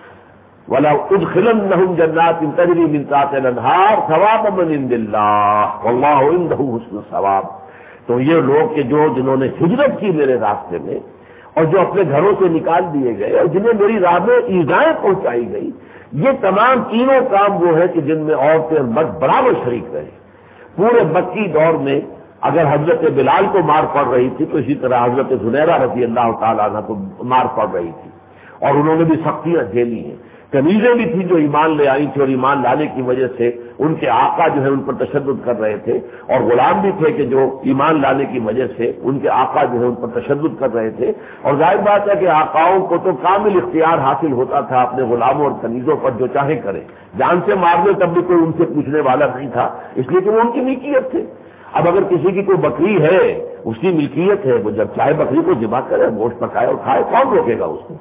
ولأدخلنهم جنات تجري من تحتها الأنهار ثوابا من عند الله والله عنده حسن الثواب. تو یہ لوگ کہ جو جنہوں نے ہجرت کی میرے راستے میں, اور جو اپنے گھروں سے نکال دیے گئے, اور جنہیں میری راہ میں ایذائیں پہنچائی گئی, یہ تمام تینوں کام وہ ہیں کہ جن میں عورتیں اور مرد برابر شریک رہے. پورے مکی دور میں اگر حضرت بلال کو مار پڑ رہی تھی تو اسی طرح حضرت زنیرہ رضی اللہ تعالیٰ عنہ کو مار پڑ رہی تھی, اور انہوں نے بھی سختیاں جھیلی ہیں. کنیزیں بھی تھیں جو ایمان لے آئی تھی, اور ایمان لانے کی وجہ سے ان کے آقا جو ہے ان پر تشدد کر رہے تھے, اور غلام بھی تھے کہ جو ایمان لانے کی وجہ سے ان کے آقا جو ہے ان پر تشدد کر رہے تھے. اور ظاہر بات ہے کہ آقاؤں کو تو کامل اختیار حاصل ہوتا تھا اپنے غلاموں اور کنیزوں پر جو چاہے کریں, جان سے مار لے تب بھی کوئی ان سے پوچھنے والا نہیں تھا, اس لیے کہ وہ ان کی ملکیت تھے. اب اگر کسی کی کوئی بکری ہے, اس کی ملکیت ہے, وہ جب چاہے بکری کو ذبح کرے, گوشت پکائے اور کھائے, کون روکے گا اس کو؟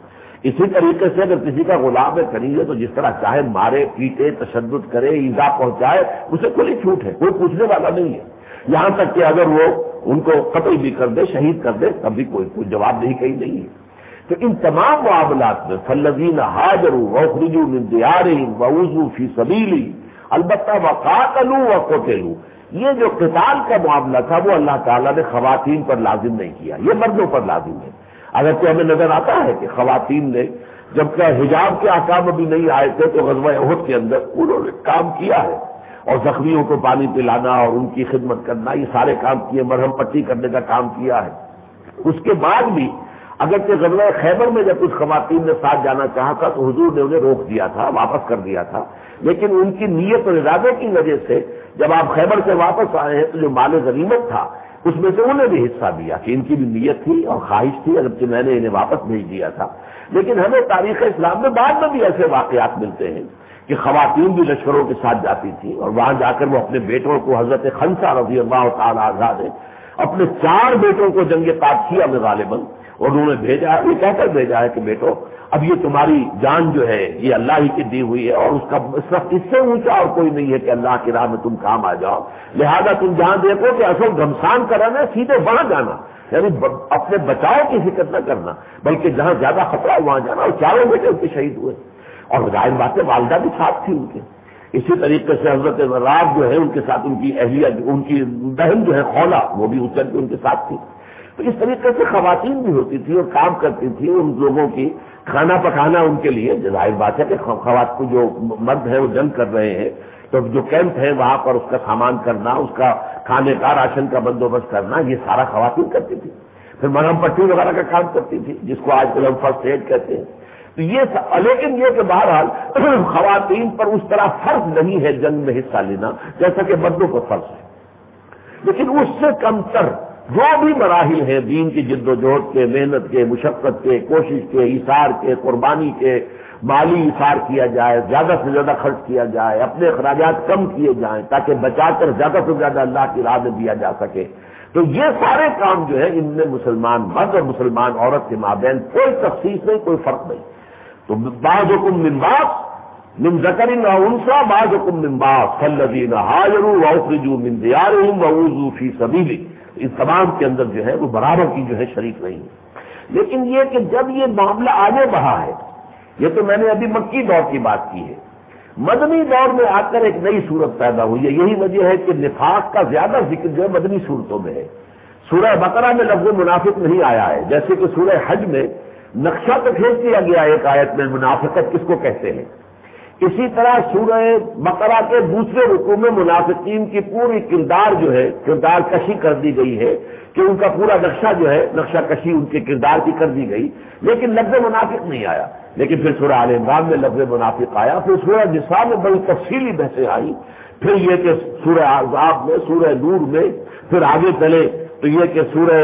اسی طریقے سے اگر کسی کا غلام ہے خریدے تو جس طرح چاہے مارے پیٹے تشدد کرے ایذا پہنچائے اسے کھلی چھوٹ ہے، کوئی پوچھنے والا نہیں ہے، یہاں تک کہ اگر وہ ان کو قتل بھی کر دے شہید کر دے تب بھی کوئی کوئی جواب دہی کہیں نہیں ہے۔ تو ان تمام معاملات میں فالذین ہاجروا واخرجوا من دیارہم واوذوا فی سبیلی، البتہ وقاتلوا وقتلوا، یہ جو قتال کا معاملہ تھا وہ اللہ تعالیٰ نے خواتین پر لازم نہیں کیا، یہ مردوں پر لازم ہے۔ اگرچہ ہمیں نظر آتا ہے کہ خواتین نے جب کہ حجاب کے احکام ابھی نہیں آئے تھے تو غزوہ احد کے اندر انہوں نے کام کیا ہے، اور زخمیوں کو پانی پلانا اور ان کی خدمت کرنا یہ سارے کام کیے، مرہم پٹی کرنے کا کام کیا ہے۔ اس کے بعد بھی اگرچہ غزوہ خیبر میں جب کچھ خواتین نے ساتھ جانا چاہا تھا تو حضور نے انہیں روک دیا تھا، واپس کر دیا تھا، لیکن ان کی نیت اور ارادے کی وجہ سے جب آپ خیبر سے واپس آئے ہیں تو جو مال غنیمت تھا اس میں سے انہیں بھی حصہ دیا کہ ان کی بھی نیت تھی اور خواہش تھی، اگرچہ میں نے انہیں واپس بھیج دیا تھا۔ لیکن ہمیں تاریخ اسلام میں بعد میں بھی ایسے واقعات ملتے ہیں کہ خواتین بھی لشکروں کے ساتھ جاتی تھی اور وہاں جا کر وہ اپنے بیٹوں کو، حضرت خنسا رضی اللہ تعالی عنہا نے اپنے چار بیٹوں کو جنگ قادسیہ میں غالباً اور انہوں نے بھیجا، یہ کہہ کر بھیجا ہے کہ بیٹو اب یہ تمہاری جان جو ہے یہ اللہ ہی کی دی ہوئی ہے اور اس کا صرف اس سے اونچا اور کوئی نہیں ہے کہ اللہ کی راہ میں تم کام آ جاؤ، لہذا تم جہاں دیکھو کہ اصل گھمسان کرانا ہے سیدھے وہاں جانا، یعنی اپنے بچاؤ کی فکر نہ کرنا بلکہ جہاں زیادہ خطرہ وہاں جانا، اور چاروں بیٹے ان کے شہید ہوئے اور ظاہر بات ہے والدہ بھی ساتھ تھی ان کے۔ اسی طریقے سے حضرت راب جو ہے ان کے ساتھ ان کی اہلیہ ان کی بہن جو ہے خولا وہ بھی اچل کے ان کے ساتھ تھی۔ تو اس طریقے سے خواتین بھی ہوتی تھی اور کام کرتی تھی، ان لوگوں کی کھانا پکانا ان کے لیے ظاہر بات ہے کہ خواتین جو مرد ہیں وہ جنگ کر رہے ہیں تو جو کیمپ ہے وہاں پر اس کا سامان کرنا، اس کا کھانے کا راشن کا بندوبست کرنا یہ سارا خواتین کرتی تھی۔ پھر مرہم پٹی وغیرہ کا کام کرتی تھی جس کو آج کل ہم فرسٹ ایڈ کہتے ہیں۔ تو یہ لیکن یہ کہ بہرحال خواتین پر اس طرح فرض نہیں ہے جنگ میں حصہ لینا جیسا کہ مردوں پر فرض ہے، لیکن اس سے کم تر جو بھی مراحل ہیں دین کی جد و جہد کے، محنت کے، مشقت کے، کوشش کے، ایثار کے، قربانی کے، مالی ایثار کیا جائے، زیادہ سے زیادہ خرچ کیا جائے، اپنے اخراجات کم کیے جائیں تاکہ بچا کر زیادہ سے زیادہ اللہ کی راہ میں دیا جا سکے، تو یہ سارے کام جو ہے ان میں مسلمان مرد اور مسلمان عورت کے مابین کوئی تخصیص نہیں، کوئی فرق نہیں۔ تو بعضکم من بعض من ذکر و انثی بعضکم من بعض فالذین ہاجروا واخرجوا من دیارہم واوذوا فی سبیلی، اس تمام کے اندر جو ہے وہ برابر کی جو ہے شریک نہیں ہے۔ لیکن یہ کہ جب یہ معاملہ آگے بڑھا ہے، یہ تو میں نے ابھی مکی دور کی بات کی ہے، مدنی دور میں آ کر ایک نئی صورت پیدا ہوئی ہے۔ یہی وجہ ہے کہ نفاق کا زیادہ ذکر جو ہے مدنی صورتوں میں ہے۔ سورہ بقرہ میں لفظ منافق نہیں آیا ہے، جیسے کہ سورہ حج میں نقشہ تو کھینچ دیا گیا ایک آیت میں منافقت کس کو کہتے ہیں، اسی طرح سورہ بقرہ کے دوسرے رکوع میں منافقین کی پوری کردار جو ہے کردار کشی کر دی گئی ہے کہ ان کا پورا نقشہ جو ہے نقشہ کشی ان کے کردار کی کر دی گئی، لیکن لفظ منافق نہیں آیا۔ لیکن پھر سورہ آل عمران میں لفظ منافق آیا، پھر سورہ نساء میں بڑی تفصیلی بحثیں آئی، پھر یہ کہ سورہ احزاب میں، سورہ نور میں، پھر آگے چلے تو یہ کہ سورہ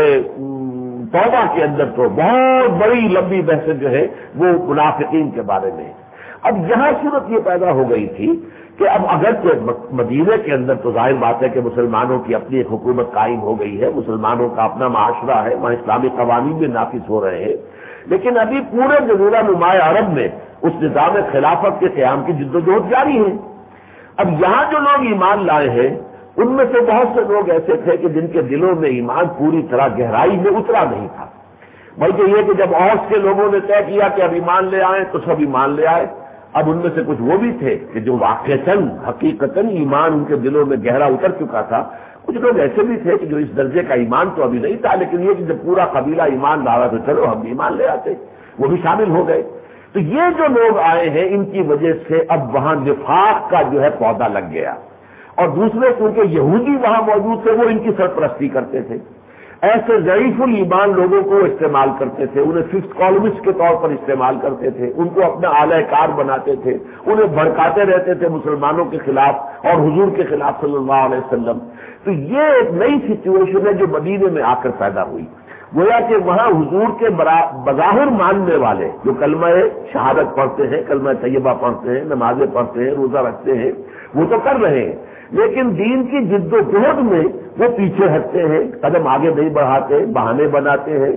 توبہ کے اندر تو بہت بڑی لمبی بحثیں جو ہے وہ منافقین کے بارے میں۔ اب یہاں صورت یہ پیدا ہو گئی تھی کہ اب اگرچہ مدینے کے اندر تو ظاہر بات ہے کہ مسلمانوں کی اپنی ایک حکومت قائم ہو گئی ہے، مسلمانوں کا اپنا معاشرہ ہے، وہاں اسلامی قوانین بھی نافذ ہو رہے ہیں، لیکن ابھی پورے جزیرہ نماء عرب میں اس نظام خلافت کے قیام کی جد و جہد جاری ہے۔ اب یہاں جو لوگ ایمان لائے ہیں ان میں سے بہت سے لوگ ایسے تھے کہ جن کے دلوں میں ایمان پوری طرح گہرائی میں اترا نہیں تھا، بلکہ یہ کہ جب اوس کے لوگوں نے طے کیا کہ اب ایمان لے آئیں تو سب ایمان لے آئے۔ اب ان میں سے کچھ وہ بھی تھے کہ جو واقعتاً حقیقتاً ایمان ان کے دلوں میں گہرا اتر چکا تھا، کچھ لوگ ایسے بھی تھے کہ جو اس درجے کا ایمان تو ابھی نہیں تھا، لیکن یہ کہ جب پورا قبیلہ ایمان لا رہا تو چلو ہم ایمان لے آتے، وہ بھی شامل ہو گئے۔ تو یہ جو لوگ آئے ہیں ان کی وجہ سے اب وہاں نفاق کا جو ہے پودا لگ گیا، اور دوسرے کیونکہ یہودی وہاں موجود تھے وہ ان کی سرپرستی کرتے تھے، ایسے ضعیف الایمان لوگوں کو استعمال کرتے تھے، انہیں ففتھ کالمسٹ کے طور پر استعمال کرتے تھے، ان کو اپنا اعلی کار بناتے تھے، انہیں بھڑکاتے رہتے تھے مسلمانوں کے خلاف اور حضور کے خلاف صلی اللہ علیہ وسلم۔ تو یہ ایک نئی سچویشن ہے جو مدینے میں آ کر پیدا ہوئی، گویا کہ وہاں حضور کے بظاہر ماننے والے جو کلمہ شہادت پڑھتے ہیں، کلمہ طیبہ پڑھتے ہیں، نمازیں پڑھتے ہیں، روزہ رکھتے ہیں، وہ تو کر رہے ہیں، لیکن دین کی جد و جہد میں وہ پیچھے ہٹتے ہیں، قدم آگے نہیں بڑھاتے، بہانے بناتے ہیں،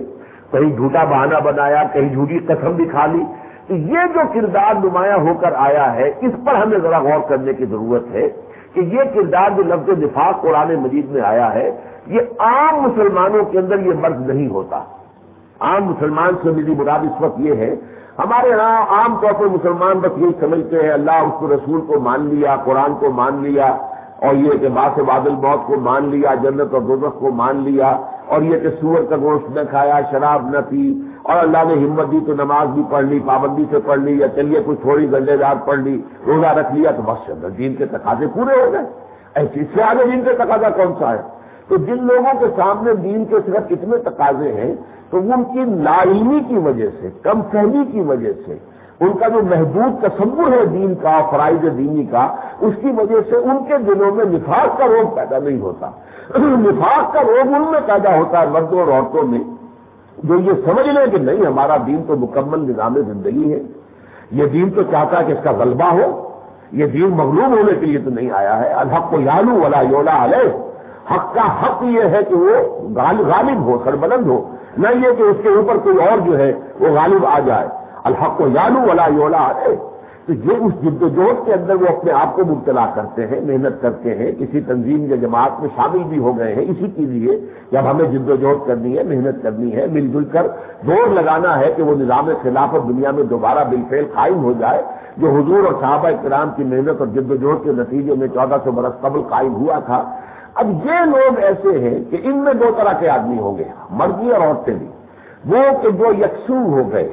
کہیں جھوٹا بہانہ بنایا، کہیں جھوٹی قسم بھی کھا لی. تو یہ جو کردار نمایاں ہو کر آیا ہے اس پر ہمیں ذرا غور کرنے کی ضرورت ہے کہ یہ کردار جو لفظ نفاق قرآن مجید میں آیا ہے یہ عام مسلمانوں کے اندر یہ مرض نہیں ہوتا. عام مسلمان سے میری مراد اس وقت یہ ہے، ہمارے ہاں عام طور پر مسلمان بس یہی سمجھتے ہیں اللہ اس کو رسول کو مان لیا، قرآن کو مان لیا، اور یہ کہ باس بعد الموت کو مان لیا، جنت اور دوزخ کو مان لیا، اور یہ کہ سور کا گوشت نہ کھایا، شراب نہ پی، اور اللہ نے ہمت دی تو نماز بھی پڑھ لی، پابندی سے پڑھ لی، یا چلیے کچھ تھوڑی گنڈے دار پڑھ لی، روزہ رکھ لیا، تو بس دین کے تقاضے پورے ہو گئے. ایسے اس سے آگے دین کے تقاضا کون سا ہے؟ تو جن لوگوں کے سامنے دین کے صرف اتنے تقاضے ہیں تو ان کی لا علمی کی وجہ سے، کم فہمی کی وجہ سے، ان کا جو محدود تصور ہے دین کا، فرائض دینی کا، اس کی وجہ سے ان کے دلوں میں نفاق کا روگ پیدا نہیں ہوتا. نفاق کا روگ ان میں پیدا ہوتا ہے مردوں اور عورتوں میں، جو یہ سمجھ لیں کہ نہیں ہمارا دین تو مکمل نظام زندگی ہے، یہ دین تو چاہتا ہے کہ اس کا غلبہ ہو، یہ دین مغلوب ہونے کے لیے تو نہیں آیا ہے. الحق یعلو ولا یعلی علیہ، حق کا حق یہ ہے کہ وہ غالب ہو، سربلند ہو، نہ یہ کہ اس کے اوپر کوئی اور جو ہے وہ غالب آ جائے. الحق یعلو ولا یعلی علیہ. تو یہ اس جد و جہد کے اندر وہ اپنے آپ کو مبتلا کرتے ہیں، محنت کرتے ہیں، کسی تنظیم یا جماعت میں شامل بھی ہو گئے ہیں اسی کے لیے جب ہمیں جد و جہد کرنی ہے، محنت کرنی ہے، مل جل کر زور لگانا ہے کہ وہ نظام خلافت دنیا میں دوبارہ بالفعل قائم ہو جائے جو حضور اور صحابہ کرام کی محنت اور جد و جہد کے نتیجے میں چودہ سو برس قبل قائم ہوا تھا. اب یہ لوگ ایسے ہیں کہ ان میں دو طرح کے آدمی ہوں گے، مردی اور عورتیں بھی. وہ کہ جو یکسو ہو گئے،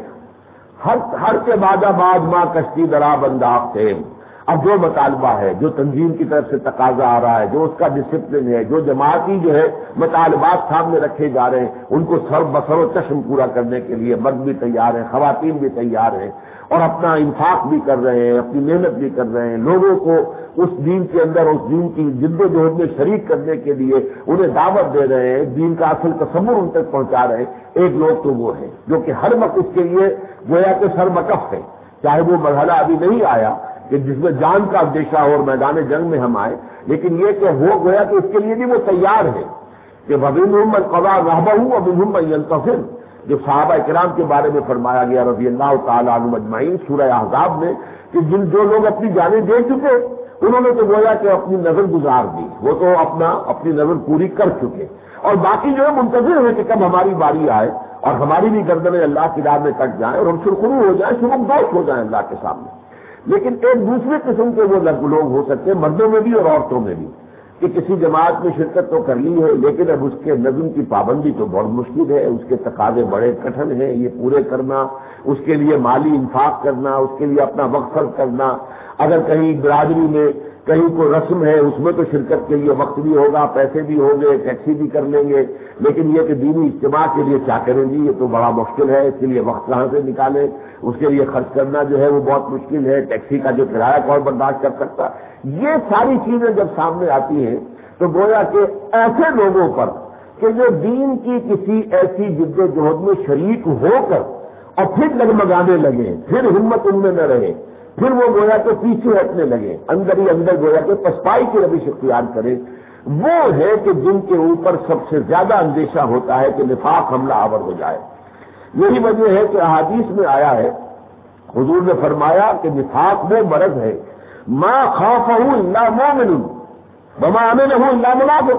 ہر ہر کے بعد بعد ماں کشتی درا بنداخ تھے. اب جو مطالبہ ہے، جو تنظیم کی طرف سے تقاضا آ رہا ہے، جو اس کا ڈسپلن ہے، جو جماعتی جو ہے مطالبات سامنے رکھے جا رہے ہیں، ان کو سر بسر و چشم پورا کرنے کے لیے مرد بھی تیار ہیں، خواتین بھی تیار ہیں، اور اپنا انفاق بھی کر رہے ہیں، اپنی محنت بھی کر رہے ہیں، لوگوں کو اس دین کے اندر اس دین کی جد و جہد میں شریک کرنے کے لیے انہیں دعوت دے رہے ہیں، دین کا اصل تصور ان تک پہنچا رہے ہیں. ایک لوگ تو وہ ہیں جو کہ ہر وقت اس کے لیے گویا کہ سر مکف ہے، چاہے وہ مرحلہ ابھی نہیں آیا کہ جس میں جان کا اندیشہ ہو اور میدان جنگ میں ہم آئے، لیکن یہ کہ ہو گیا کہ اس کے لیے بھی وہ تیار ہے کہ وَمِنْهُمْ مَنْ قَضَىٰ نَحْبَهُ وَمِنْهُمْ مَنْ يَنتَظِرُ. جو صحابہ کرام کے بارے میں فرمایا گیا رضی اللہ تعالیٰ عنہم اجمعین سورہ احزاب میں کہ جن جو لوگ اپنی جانیں دے چکے انہوں نے تو گویا کہ اپنی نظر گزار دی، وہ تو اپنا اپنی نظر پوری کر چکے، اور باقی جو ہے منتظر ہے کہ کب ہماری باری آئے اور ہماری بھی گردنیں اللہ کی راہ میں کٹ جائیں اور ہم سرخرو ہو جائیں، سبک دوش ہو جائیں اللہ کے سامنے. لیکن ایک دوسرے قسم کے وہ لوگ ہو سکتے ہیں، مردوں میں بھی اور عورتوں میں بھی، کہ کسی جماعت میں شرکت تو کر لی ہے لیکن اب اس کے نظم کی پابندی تو بہت مشکل ہے، اس کے تقاضے بڑے کٹھن ہیں، یہ پورے کرنا، اس کے لیے مالی انفاق کرنا، اس کے لیے اپنا وقت صرف کرنا. اگر کہیں برادری میں کہیں کوئی رسم ہے اس میں تو شرکت کے لیے وقت بھی ہوگا، پیسے بھی ہوں گے، ٹیکسی بھی کر لیں گے، لیکن یہ کہ دینی اجتماع کے لیے کیا کریں گی، یہ تو بڑا مشکل ہے، اس کے لیے وقت کہاں سے نکالیں، اس کے لیے خرچ کرنا جو ہے وہ بہت مشکل ہے، ٹیکسی کا جو کرایہ کون برداشت کر سکتا. یہ ساری چیزیں جب سامنے آتی ہیں تو گویا کہ ایسے لوگوں پر کہ جو دین کی کسی ایسی جد و جہد میں شریک ہو کر اور پھر ڈگمگانے لگے، پھر ہمت ان میں نہ رہے، پھر وہ گویا کہ پیچھے ہٹنے لگے، اندر ہی اندر گویا کہ پسپائی کی روش اختیار کرے، وہ ہے کہ جن کے اوپر سب سے زیادہ اندیشہ ہوتا ہے کہ نفاق حملہ آور ہو جائے. یہی وجہ ہے کہ احادیث میں آیا ہے، حضور نے فرمایا کہ نفاق وہ مرض ہے ما خافہ الا مومن وما امنہ الا منافق.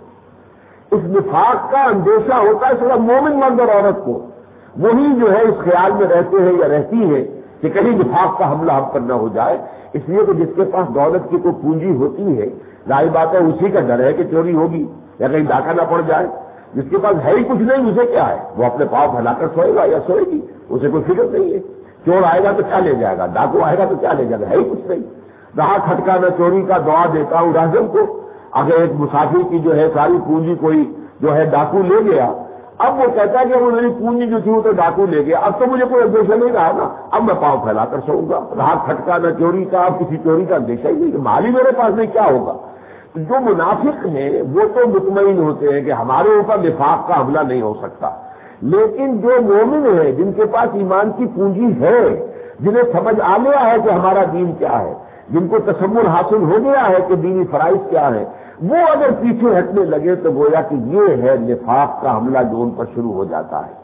اس نفاق کا اندیشہ ہوتا ہے صرف مومن مرد اور عورت کو، وہی جو ہے اس خیال میں رہتے ہیں یا رہتی ہے کہ کہیں نفاق کا حملہ ہم پر نہ ہو جائے. اس لیے کہ جس کے پاس دولت کی کوئی پونجی ہوتی ہے ظاہر بات ہے اسی کا ڈر ہے کہ چوری ہوگی یا کہیں ڈاکہ نہ پڑ جائے. جس کے پاس ہے ہی کچھ نہیں اسے کیا ہے، وہ اپنے پاؤں پھیلا کر سوئے گا یا سوئے گی، اسے کوئی فکر نہیں ہے. چور آئے گا تو کیا لے جائے گا، ڈاکو آئے گا تو کیا لے جائے گا، ہے ہی کچھ نہیں. رہا کھٹکا میں چوری کا دعا دیتا ہوں راجم کو، اگر ایک مسافر کی جو ہے ساری پونجی کوئی جو ہے ڈاکو لے گیا، اب وہ کہتا ہے کہ وہ میری پونجی جو تھی وہ تو ڈاکو لے گیا، اب تو مجھے کوئی اندیشہ نہیں رہا نا، اب میں پاؤں پھیلا کر سوؤں گا. رہا کھٹکا نہ چوری کا، اب کسی چوری کا اندیشہ ہی نہیں کہ مال ہی میرے پاس نہیں، کیا ہوگا. جو منافق ہیں وہ تو مطمئن ہوتے ہیں کہ ہمارے اوپر نفاق کا حملہ نہیں ہو سکتا، لیکن جو مومن ہیں جن کے پاس ایمان کی پونجی ہے، جنہیں سمجھ آ گیا ہے کہ ہمارا دین کیا ہے، جن کو تصور حاصل ہو گیا ہے کہ دینی فرائض کیا ہے، وہ اگر پیچھے ہٹنے لگے تو گویا کہ یہ ہے نفاق کا حملہ جو ان پر شروع ہو جاتا ہے.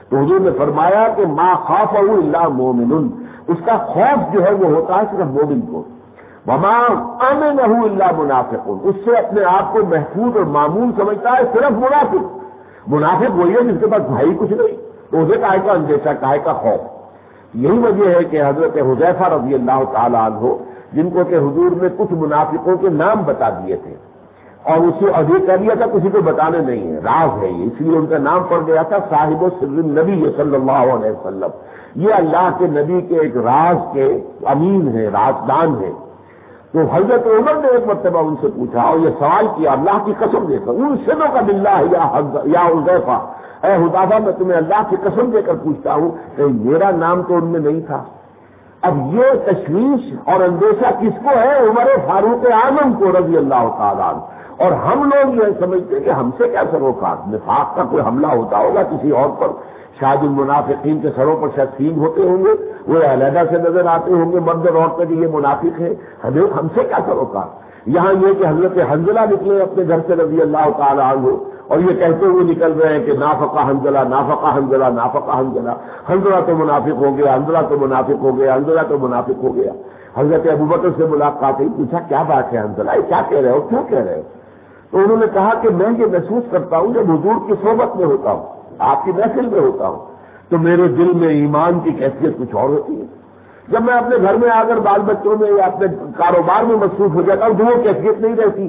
تو حضور نے فرمایا کہ ما خافہ الا مومن، اس کا خوف جو ہے وہ ہوتا ہے صرف مومن کو، وما امنہ الا منافق، اس سے اپنے آپ کو محفوظ اور معمون سمجھتا ہے صرف منافق۔ منافق وہی ہے جس کے پاس بھائی کچھ نہیں، تو اسے کاہے کا اندیشہ، کاہے کا خوف۔ یہی وجہ ہے کہ حضرت حذیفہ رضی اللہ تعالی عنہ، جن کو کہ حضور نے کچھ منافقوں کے نام بتا دیے تھے اور اسے ابھی کر لیا تھا کسی کو بتانے نہیں ہے، راز ہے یہ، اس لیے ان کا نام پڑ گیا تھا صاحب سر النبی صلی اللہ علیہ وسلم، یہ اللہ کے نبی کے ایک راز کے امین ہے، رازدان ہے۔ تو حضرت عمر نے ایک مرتبہ ان سے پوچھا اور یہ سوال کیا، اللہ کی قسم دے کر، ان شدوں کا باللہ یا حذیفہ، اے حذیفہ میں تمہیں اللہ کی قسم دے کر پوچھتا ہوں کہ میرا نام تو ان میں نہیں تھا۔ اب یہ تشویش اور اندیشہ کس کو ہے؟ عمر فاروق اعظم کو رضی اللہ تعالیٰ عنہ۔ اور ہم لوگ یہ سمجھتے کہ ہم سے کیا سروکار، نفاق کا کوئی حملہ ہوتا ہوگا کسی اور پر، شاید المنافقین کے سروں پر شاید سینگ ہوتے ہوں گے، وہ علیحدہ سے نظر آتے ہوں گے مرد اور عورت کہ یہ منافق ہے، ہمیں ہم سے کیا سروکار۔ یہاں یہ کہ حضرت حنظلہ نکلے اپنے گھر سے رضی اللہ تعالیٰ عنہ اور یہ کہتے ہوئے نکل رہے ہیں کہ نافقہ حنظلہ، نافقہ حنظلہ، نافقہ حنظلہ، حنظلہ تو منافق ہو گیا، حنظلہ تو منافق ہو گیا، حنظلہ تو منافق ہو گیا۔ حضرت ابوبکر سے ملاقات ہوئی، پوچھا کیا بات ہے حنظلہ، یہ کیا کہہ رہے ہو، کیوں کہہ رہے ہو؟ تو انہوں نے کہا کہ میں یہ محسوس کرتا ہوں جب حضور کی صحبت میں ہوتا ہوں، آپ کی محفل میں ہوتا ہوں، تو میرے دل میں ایمان کی کیفیت کچھ اور ہوتی ہے۔ جب میں اپنے گھر میں آ کر بال بچوں میں یا اپنے کاروبار میں مصروف ہو جاتا ہوں تو وہ کیفیت نہیں رہتی،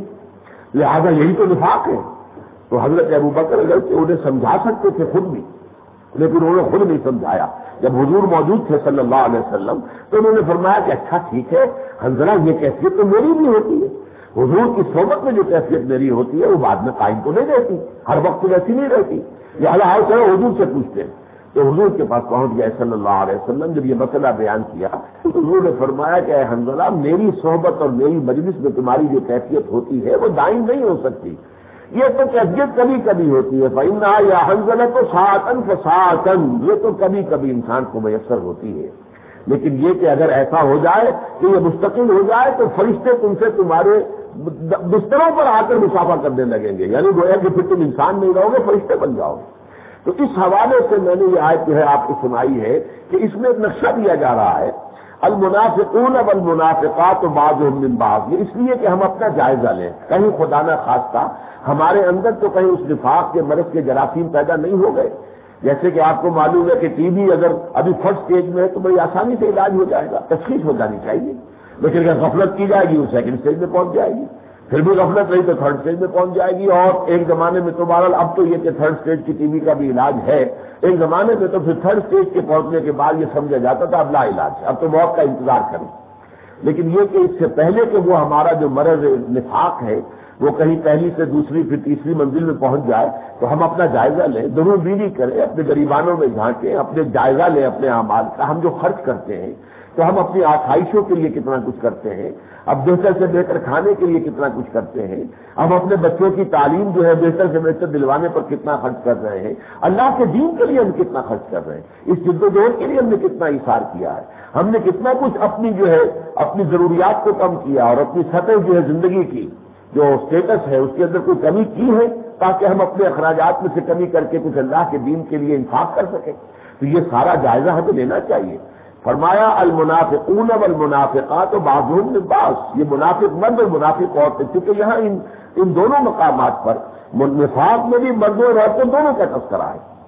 لہذا یہی تو نفاق ہے۔ تو حضرت ابوبکر اگر انہیں سمجھا سکتے تھے خود بھی، لیکن انہوں نے خود نہیں سمجھایا۔ جب حضور موجود تھے صلی اللہ علیہ وسلم تو انہوں نے فرمایا کہ اچھا ٹھیک ہے حنظلہ، یہ کیفیت تو میری بھی ہوتی ہے، حضور کی صحبت میں جو کیفیت میری ہوتی ہے وہ بعد میں قائم تو نہیں رہتی، ہر وقت ویسی نہیں رہتی، لہٰذا ہر طرح حضور سے پوچھتے ہیں۔ تو حضور کے پاس پہنچ گئے صلی اللہ علیہ وسلم، جب یہ مسئلہ بیان کیا تو حضور نے فرمایا کہ اے حنظلہ، میری صحبت اور میری مجلس میں تمہاری جو کیفیت ہوتی ہے وہ دائم نہیں ہو سکتی، یہ تو کیفیت کبھی کبھی ہوتی ہے، فَإِنَّهَا يَا حَنظَلَةُ سَاعَةً فَسَاعَةً، یہ تو کبھی کبھی انسان کو میسر ہوتی ہے۔ لیکن یہ کہ اگر ایسا ہو جائے کہ یہ مستقل ہو جائے تو فرشتے تم سے تمہارے بستروں پر آ کر مسافہ کرنے لگیں گے، یعنی گویا کہ پھر تم انسان نہیں رہو گے، فرشتے بن جاؤ گے۔ تو اس حوالے سے میں نے یہ آیت جو ہے آپ کو سنائی ہے کہ اس میں ایک نقشہ دیا جا رہا ہے، المنافقون والمنافقات بعضهم من بعض، یہ اس لیے کہ ہم اپنا جائزہ لیں، کہیں خدا نہ خواستہ ہمارے اندر تو کہیں اس نفاق کے مرض کے جراثیم پیدا نہیں ہو گئے۔ جیسے کہ آپ کو معلوم ہے کہ ٹی بی اگر ابھی فرسٹ اسٹیج میں ہے تو بڑی آسانی سے علاج ہو جائے گا، تشخیص ہو جانی چاہیے، لیکن اگر غفلت کی جائے گی وہ سیکنڈ اسٹیج میں پہنچ جائے گی، پھر بھی غفلت رہی تو تھرڈ اسٹیج میں پہنچ جائے گی، اور ایک زمانے میں تو بہرحال اب تو یہ کہ تھرڈ اسٹیج کی ٹی بی کا بھی علاج ہے، ایک زمانے میں تو پھر تھرڈ اسٹیج کے پہنچنے کے بعد یہ سمجھا جاتا تھا اب لا علاج ہے، اب تو موت کا انتظار کریں۔ لیکن یہ کہ اس سے پہلے کہ وہ ہمارا جو مرض نفاق ہے وہ کہیں پہلی سے دوسری پھر تیسری منزل میں پہنچ جائے تو ہم اپنا جائزہ لیں، ضرور بیری کریں، اپنے غریبانوں میں جھانکیں، اپنے جائزہ لیں اپنے اعمال کا، ہم جو خرچ کرتے ہیں تو ہم اپنی آسائشوں کے لیے کتنا کچھ کرتے ہیں، اب بہتر سے بہتر کھانے کے لیے کتنا کچھ کرتے ہیں، ہم اپنے بچوں کی تعلیم جو ہے بہتر سے بہتر دلوانے پر کتنا خرچ کر رہے ہیں، اللہ کے دین کے لیے ہم کتنا خرچ کر رہے ہیں، اس جد و جہد کے لیے ہم نے کتنا ایثار کیا ہے، ہم نے کتنا کچھ اپنی جو ہے اپنی ضروریات کو کم کیا اور اپنی سطح جو ہے زندگی کی جو اسٹیٹس ہے اس کے اندر کوئی کمی کی ہے تاکہ ہم اپنے اخراجات میں سے کمی کر کے کچھ اللہ کے دین کے لیے انفاق کر سکیں۔ تو یہ سارا جائزہ ہمیں لینا چاہیے۔ فرمایا المنافقون والمنافقات بعضهم من بعض، یہ منافق مرد اور منافق عورتیں، کیونکہ یہاں ان ان دونوں مقامات پر نفاق میں بھی مردوں اور عورتوں دونوں کا تذکرہ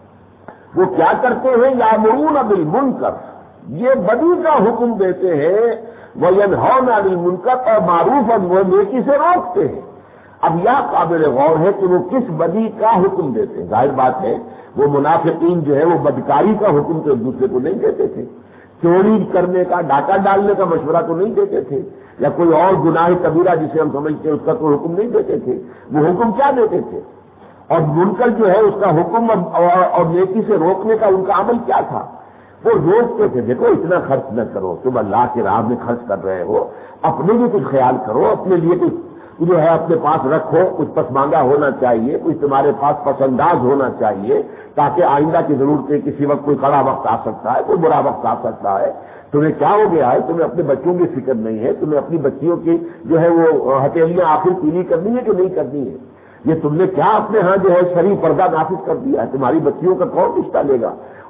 ہے۔ وہ کیا کرتے ہیں؟ یامرون بالمنکر، یہ بدی کا حکم دیتے ہیں، وینہون عن المنکر، اور معروف اور وہ نیکی سے روکتے ہیں۔ اب یہ قابل غور ہے کہ وہ کس بدی کا حکم دیتے ہیں۔ ظاہر بات ہے وہ منافقین جو ہے وہ بدکاری کا حکم تو ایک دوسرے کو نہیں دیتے تھے، چوری کرنے کا، ڈاکہ ڈالنے کا مشورہ تو نہیں دیتے تھے، یا کوئی اور گناہ کبیرہ جسے ہم سمجھتے ہیں اس کا کوئی حکم نہیں دیتے تھے۔ وہ حکم کیا دیتے تھے؟ اور منکر جو ہے اس کا حکم اور نیکی سے روکنے کا ان کا عمل کیا تھا؟ وہ روکتے تھے، دیکھو اتنا خرچ نہ کرو، تم اللہ کے راہ میں خرچ کر رہے ہو، اپنے بھی کچھ خیال کرو، اپنے لیے کچھ جو ہے اپنے پاس رکھو، کچھ پسماندہ ہونا چاہیے، کچھ تمہارے پاس پسنداز ہونا چاہیے تاکہ آئندہ کی ضرورت ہے، کسی وقت کوئی کڑا وقت آ سکتا ہے، کوئی برا وقت آ سکتا ہے۔ تمہیں کیا ہو گیا ہے؟ تمہیں اپنے بچوں کی فکر نہیں ہے، تمہیں اپنی بچیوں کی جو ہے وہ ہتھیلیاں آخر پیلی کرنی ہے کہ نہیں کرنی ہے؟ یہ تم نے کیا اپنے ہاں جو ہے شرعی پردہ نافذ کر دیا ہے؟ تمہاری بچیوں کا کون رشتہ لے گا؟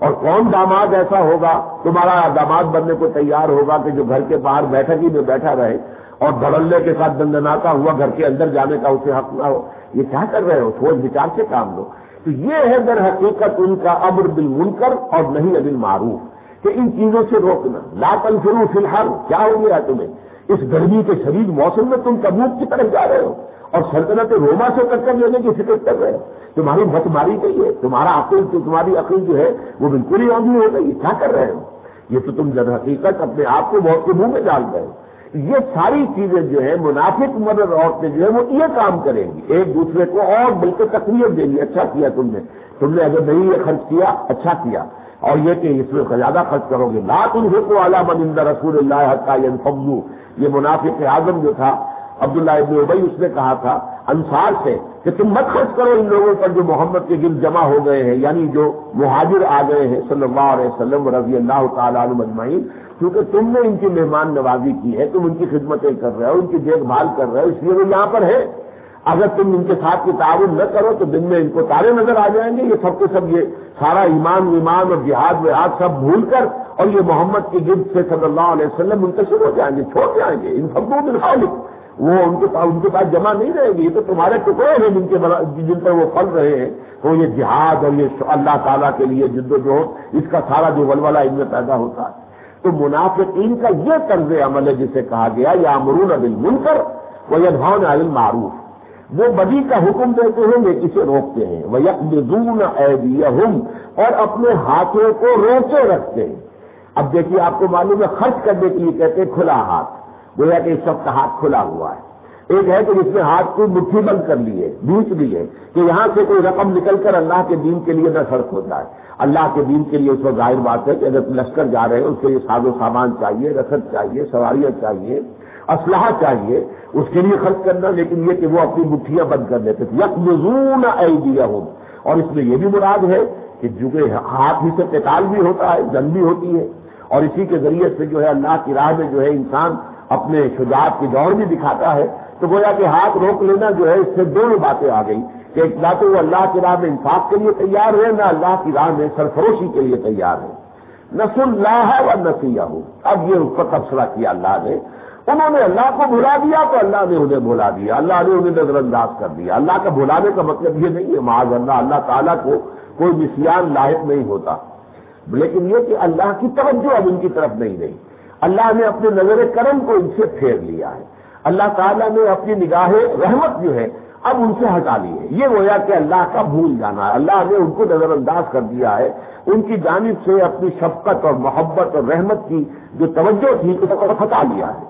اور کون داماد ایسا ہوگا تمہارا داماد بننے کو تیار ہوگا کہ جو گھر کے باہر بیٹھک ہی میں بیٹھا رہے اور دھڑلے کے ساتھ دندناتا ہوا گھر کے اندر جانے کا اسے حق نہ ہو؟ یہ کیا کر رہے ہو؟ سوچ بچار سے کام لو۔ تو یہ ہے در حقیقت ان کا امر بالمنکر اور نہی عن المعروف، کہ ان چیزوں سے روکنا۔ لا تنفروا فی الحر، کیا ہو گیا تمہیں؟ اس گرمی کے شدید موسم میں تم تبوک کی طرف جا رہے ہو اور سلطنت روما سے ٹکر لینے کی فکر کر رہے ہو۔ تمہاری مت ماری گئی ہے، تمہارا عقل تمہاری عقل جو ہے وہ بالکل ہی آدھی ہو گئی، کیا کر رہے ہو؟ یہ تو تم در حقیقت اپنے آپ کو موت کے منہ میں ڈال گئے ہو۔ یہ ساری چیزیں جو ہے منافق مرد عورتیں جو ہے وہ یہ کام کریں گی، ایک دوسرے کو اور بلکہ تقویت دیں گی، اچھا کیا تم نے، تم نے اگر نہیں یہ خرچ کیا اچھا کیا، اور یہ کہ اس میں زیادہ خرچ کرو گے۔ لا تنفقوا علی من عند رسول اللہ حتی ينفضوا، یہ منافق اعظم جو تھا عبداللہ ابن ابی، اس نے کہا تھا انصار سے کہ تم مت خرچ کرو ان لوگوں پر جو محمد کے گرد جمع ہو گئے ہیں، یعنی جو مہاجر آ گئے ہیں صلی اللہ علیہ وسلم رضی اللہ تعالیٰ عنہم اجمعین، کیونکہ تم نے ان کی مہمان نوازی کی ہے، تم ان کی خدمتیں کر رہے ہو، ان کی دیکھ بھال کر رہے ہو، اس لیے وہ یہاں پر ہے۔ اگر تم ان کے ساتھ کی تعاون نہ کرو تو دن میں ان کو تارے نظر آ جائیں گے، یہ سب کے سب یہ سارا ایمان ایمان اور جہاد وہاد سب بھول کر اور یہ محمد کے گرد سے صلی اللہ علیہ وسلم منتشر ہو جائیں گے، چھوڑ جائیں گے۔ ان سب بالخالق، وہ ان کے پاس ان کے پاس جمع نہیں رہے گی، یہ تو تمہارے ٹکڑے ہیں جن کے جن پر وہ پل رہے ہیں، تو یہ جہاد اور یہ اللہ تعالیٰ کے لیے جد و جہد، اس کا سارا جو ولولہ ان میں پیدا ہوتا ہے۔ تو منافقین کا یہ طرز عمل ہے جسے کہا گیا یامرون بالمنکر وینہون عن المعروف، وہ بدی کا حکم دیتے ہیں نیکی سے روکتے ہیں، ویقبضون ایدیہم، اور اپنے ہاتھوں کو روکے رکھتے ہیں۔ اب دیکھیے آپ کو معلوم ہے خرچ کرنے کے لیے کہتے ہیں کھلا ہاتھ، گویا کہ اس سب کا ہاتھ کھلا ہوا ہے۔ ایک ہے کہ جس نے ہاتھ کو مٹھی بند کر لیے بیچ لیے کہ یہاں سے کوئی رقم نکل کر اللہ کے دین کے لیے نہ خرچ ہو جائے۔ اللہ کے دین کے لیے اس وقت ظاہر بات ہے کہ اگر لشکر جا رہے ہیں اس کے لیے ساز و سامان چاہیے، رسد چاہیے، سواریاں چاہیے، اسلحہ چاہیے، اس کے لیے خرچ کرنا، لیکن یہ کہ وہ اپنی مٹھیاں بند کر لیتے تھے۔ یقبضون ایدیہم، اور اس میں یہ بھی مراد ہے کہ چونکہ ہاتھ ہی سے قتال بھی ہوتا ہے، جنگ بھی ہوتی ہے، اور اسی کے ذریعے سے جو ہے اللہ کی راہ میں جو ہے انسان اپنے شجاعت کی دوڑ بھی دکھاتا ہے، تو گویا کہ ہاتھ روک لینا جو ہے اس سے دونوں باتیں آ گئی کہ ایک نہ تو وہ اللہ کی راہ میں انفاق کے لیے تیار ہے، نہ اللہ کی راہ میں سرفروشی کے لیے تیار ہے۔ نسوا اللہ و نسیہ، اب یہ اس پر تبصرہ کیا اللہ نے، انہوں نے اللہ کو بھلا دیا تو اللہ نے انہیں بھلا دیا، اللہ نے انہیں نظر انداز کر دیا۔ اللہ کا بھلانے کا مطلب یہ نہیں ہے معاذ اللہ اللہ تعالیٰ کو کوئی نسیان لاحق نہیں ہوتا، لیکن یہ کہ اللہ کی توجہ اب ان کی طرف نہیں رہی، اللہ نے اپنے نظر کرم کو ان سے پھیر لیا ہے، اللہ تعالیٰ نے اپنی نگاہ رحمت جو ہے اب ان سے ہٹا لی ہے۔ یہ گویا کہ اللہ کا بھول جانا ہے، اللہ نے ان کو نظر انداز کر دیا ہے، ان کی جانب سے اپنی شفقت اور محبت اور رحمت کی جو توجہ تھی اس کو ہٹا لیا ہے۔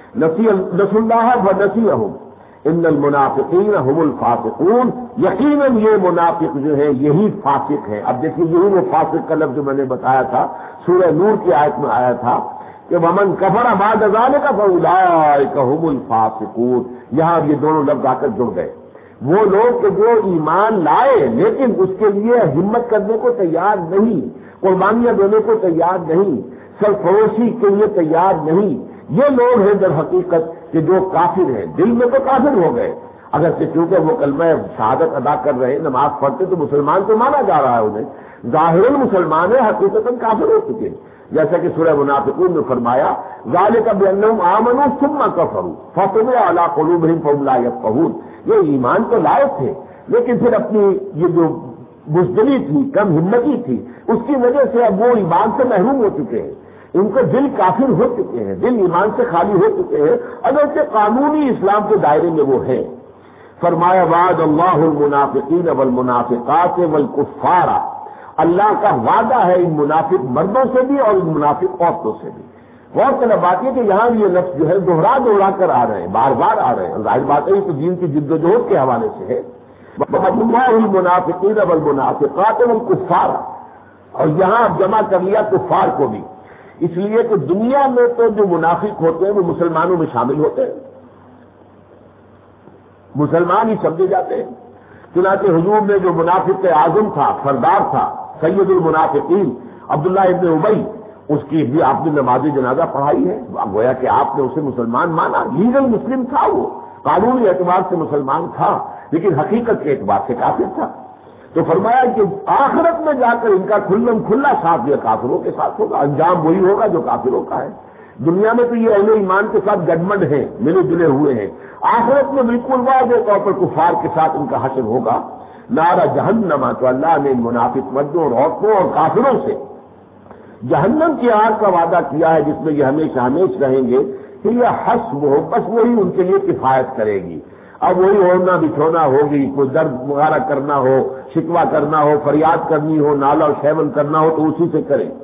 نسوا اللہ و نسیہم ان المنافقین هم الفاسقون، یقیناً یہ منافق جو ہے یہی فاسق ہے۔ اب دیکھیے یہی وہ فاسق کا لفظ جو میں نے بتایا تھا سورہ نور کی آیت میں آیا تھا کہ ومن کفر بعد ذلک فاولئک هم الفاسقون، یہاں یہ دونوں لفظ آ کر جڑ گئے۔ وہ لوگ کہ جو ایمان لائے لیکن اس کے لیے ہمت کرنے کو تیار نہیں، قربانیاں دینے کو تیار نہیں، سرفروشی کے لیے تیار نہیں، یہ لوگ ہیں در حقیقت کہ جو کافر ہیں، دل میں تو کافر ہو گئے، اگر سے چونکہ وہ کلمہ شہادت ادا کر رہے ہیں، نماز پڑھتے تو مسلمان تو مانا جا رہا ہے انہیں، ظاہر مسلمان ہے، حقیقتاً کافر ہو چکے ہیں، جیسا کہ سورہ منافقون میں فرمایا ذالک بانہم آمنوا ثم کفروا فطبع علی قلوبہم فہم لا یفقہون، یہ ایمان تو لائے تھے لیکن پھر اپنی یہ جو بزدلی تھی، کم ہمتی تھی، اس کی وجہ سے اب وہ ایمان سے محروم ہو چکے ہیں، ان کے دل کافر ہو چکے ہیں، دل ایمان سے خالی ہو چکے ہیں، اگرچہ قانونی اسلام کے دائرے میں وہ ہے۔ فرمایا وعد اللہ المنافقین والمنافقات والکفار، اللہ کا وعدہ ہے ان منافق مردوں سے بھی اور ان منافق عورتوں سے بھی۔ غور کرنا بات یہ کہ یہاں یہ لفظ جو ہے دوہرا دوہرا کر آ رہے ہیں، بار بار آ رہے ہیں، ظاہر بات ہے تو دین کی جد و جہد کے حوالے سے ہے۔ وعد اللہ المنافقین والمنافقات والکفار، اور یہاں اب جمع کر لیا کفار کو بھی، اس لیے کہ دنیا میں تو جو منافق ہوتے ہیں وہ مسلمانوں میں شامل ہوتے ہیں، مسلمان ہی سمجھے جاتے ہیں۔ چنانچہ حضور نے جو منافق اعظم تھا، سردار تھا، سید المنافقین عبداللہ ابن ابی، اس کی بھی آپ نے نماز جنازہ پڑھائی ہے، گویا کہ آپ نے اسے مسلمان مانا، لیگل مسلم تھا، وہ قانونی اعتبار سے مسلمان تھا لیکن حقیقت کے اعتبار سے کافر تھا۔ تو فرمایا کہ آخرت میں جا کر ان کا کھلم کھلا ساتھ یہ کافروں کے ساتھ ہوگا، انجام وہی ہوگا جو کافروں کا ہے۔ دنیا میں تو یہ اہل ایمان کے ساتھ گڈمڈ ہیں، ملے جلے ہوئے ہیں، آخرت میں بالکل واضح طور پر کفار کے ساتھ ان کا حشر ہوگا۔ نارا جہنم، تو اللہ نے منافق مردوں اور عورتوں اور کافروں سے جہنم کی آگ کا وعدہ کیا ہے، جس میں یہ ہمیشہ ہمیش رہیں گے، کہ یہ حسب ہو، بس وہی ان کے لیے کفایت کرے گی۔ اب وہی اوڑھنا بچھونا ہوگی، کوئی درد مغارہ کرنا ہو، شکوہ کرنا ہو، فریاد کرنی ہو، نالا و شیون کرنا ہو تو اسی سے کریں۔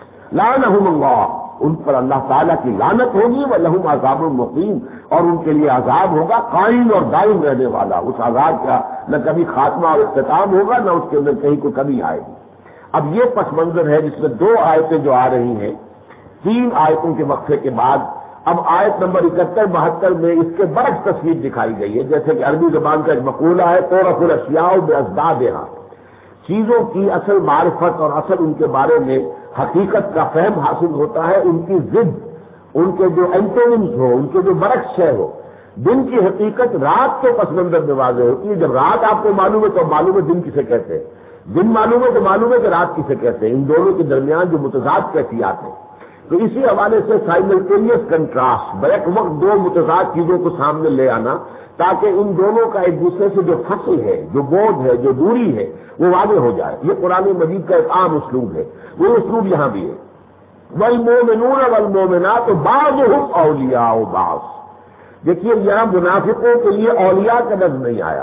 لعنہم اللہ، ان پر اللہ تعالیٰ کی لعنت ہوگی، ولہم عذاب مقیم، اور ان کے لیے عذاب ہوگا قائم اور دائم رہنے والا۔ اس عذاب کا نہ کبھی خاتمہ اور اختتام ہوگا، نہ اس کے اندر کہیں کوئی کمی آئے گی۔ اب یہ پس منظر ہے جس میں دو آیتیں جو آ رہی ہیں، تین آیتوں کے وقفے کے بعد اب آیت نمبر اکہتر بہتر میں اس کے برعکس تصویر دکھائی گئی ہے۔ جیسے کہ عربی زبان کا ایک مقولہ ہے، تعرف الاشیاء بازدادها، چیزوں کی اصل معرفت اور اصل ان کے بارے میں حقیقت کا فہم حاصل ہوتا ہے ان کی ضد، ان کے جو اینٹونیمز ہو، ان کے جو برعکس ہے ہو۔ دن کی حقیقت رات کے پس منظر میں واضح ہوتی ہے۔ جب رات آپ کو معلوم ہے تو معلوم ہے دن کسے کہتے ہیں، دن معلوم ہے تو معلوم ہے کہ رات کسے کہتے ہیں۔ ان دونوں کے درمیان جو متضاد کیفیات ہیں، تو اسی حوالے سے سائملٹینیس کنٹراسٹ، بیک وقت دو متضاد چیزوں کو سامنے لے آنا، تاکہ ان دونوں کا ایک دوسرے سے جو فصل ہے، جو بودھ ہے، جو دوری ہے، وہ واضح ہو جائے۔ یہ قرآن مجید کا ایک عام اسلوب ہے، وہ اسلوب یہاں بھی ہے۔ والمومنون والمومنات بعضهم اولیاء بعض، دیکھیے یہاں منافقوں کے لیے اولیاء کا لفظ نہیں آیا،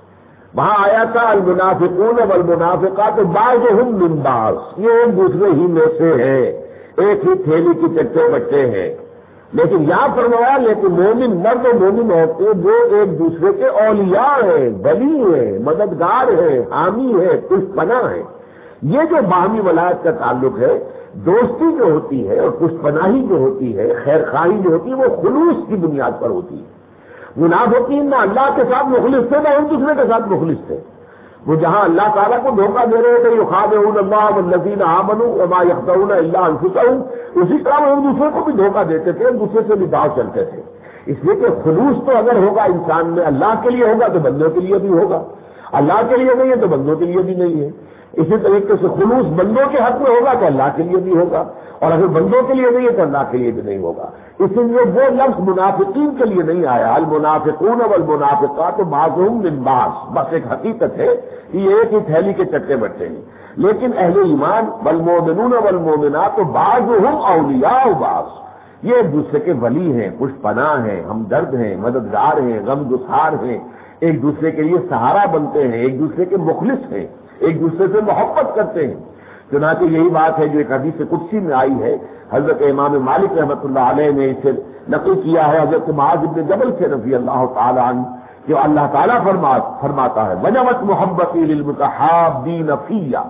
وہاں آیا تھا المنافقون والمنافقات بعضهم من بعض، یہ ایک دوسرے ہی میں سے ہے، ایک ہی تھیلی کی چچے بچے ہیں۔ لیکن یہاں فرمایا لیکن مومن مرد و مومن عورتیں وہ ایک دوسرے کے اولیاء ہیں، ولی ہیں، مددگار ہیں، حامی ہیں، پشت پناہ ہیں۔ یہ جو باہمی ولایت کا تعلق ہے، دوستی جو ہوتی ہے اور پشت پناہی جو ہوتی ہے، خیر خواہی جو ہوتی ہے، وہ خلوص کی بنیاد پر ہوتی ہے۔ منافقین نہ اللہ کے ساتھ مخلص تھے، نہ ایک دوسرے کے ساتھ مخلص تھے۔ وہ جہاں اللہ تعالیٰ کو دھوکہ دے رہے تھے، یخادعون اللہ والذین آمنوا وما یخدعون الا انفسهم، اسی طرح وہ ایک دوسرے کو بھی دھوکہ دیتے تھے، ایک دوسرے سے بھی داؤ چلتے تھے۔ اس لیے کہ خلوص تو اگر ہوگا انسان میں، اللہ کے لیے ہوگا تو بندوں کے لیے بھی ہوگا، اللہ کے لیے نہیں ہے تو بندوں کے لیے بھی نہیں ہے۔ اسی طریقے سے خلوص بندوں کے حق میں ہوگا تو اللہ کے لیے بھی ہوگا، اور اگر بندوں کے لیے نہیں ہے تو اللہ کے لیے بھی نہیں ہوگا۔ اسی لیے وہ لفظ منافقین کے لیے نہیں آیا، المنافقون والمنافقات بعضهم من بعض، بس ایک حقیقت ہے کہ یہ ایک ہی تھیلی کے چٹے بٹے ہیں۔ لیکن اہل ایمان والمؤمنون والمؤمنات بعضهم اولیاء بعض، یہ ایک دوسرے کے ولی ہیں، پشت پناہ ہیں، ہمدرد ہیں، مددگار ہیں، غم گسار ہیں، ایک دوسرے کے لیے سہارا بنتے ہیں، ایک دوسرے کے مخلص ہیں، ایک دوسرے سے محبت کرتے ہیں۔ چنانچہ یہی بات ہے جو ایک حدیث قدسی میں آئی ہے، حضرت امام مالک رحمۃ اللہ علیہ نے اسے نقل کیا ہے حضرت معاذ بن جبل سے رضی اللہ تعالی عنہ، کہ اللہ تعالیٰ فرماتا ہے وجبت محبتی للمتحابین فیہ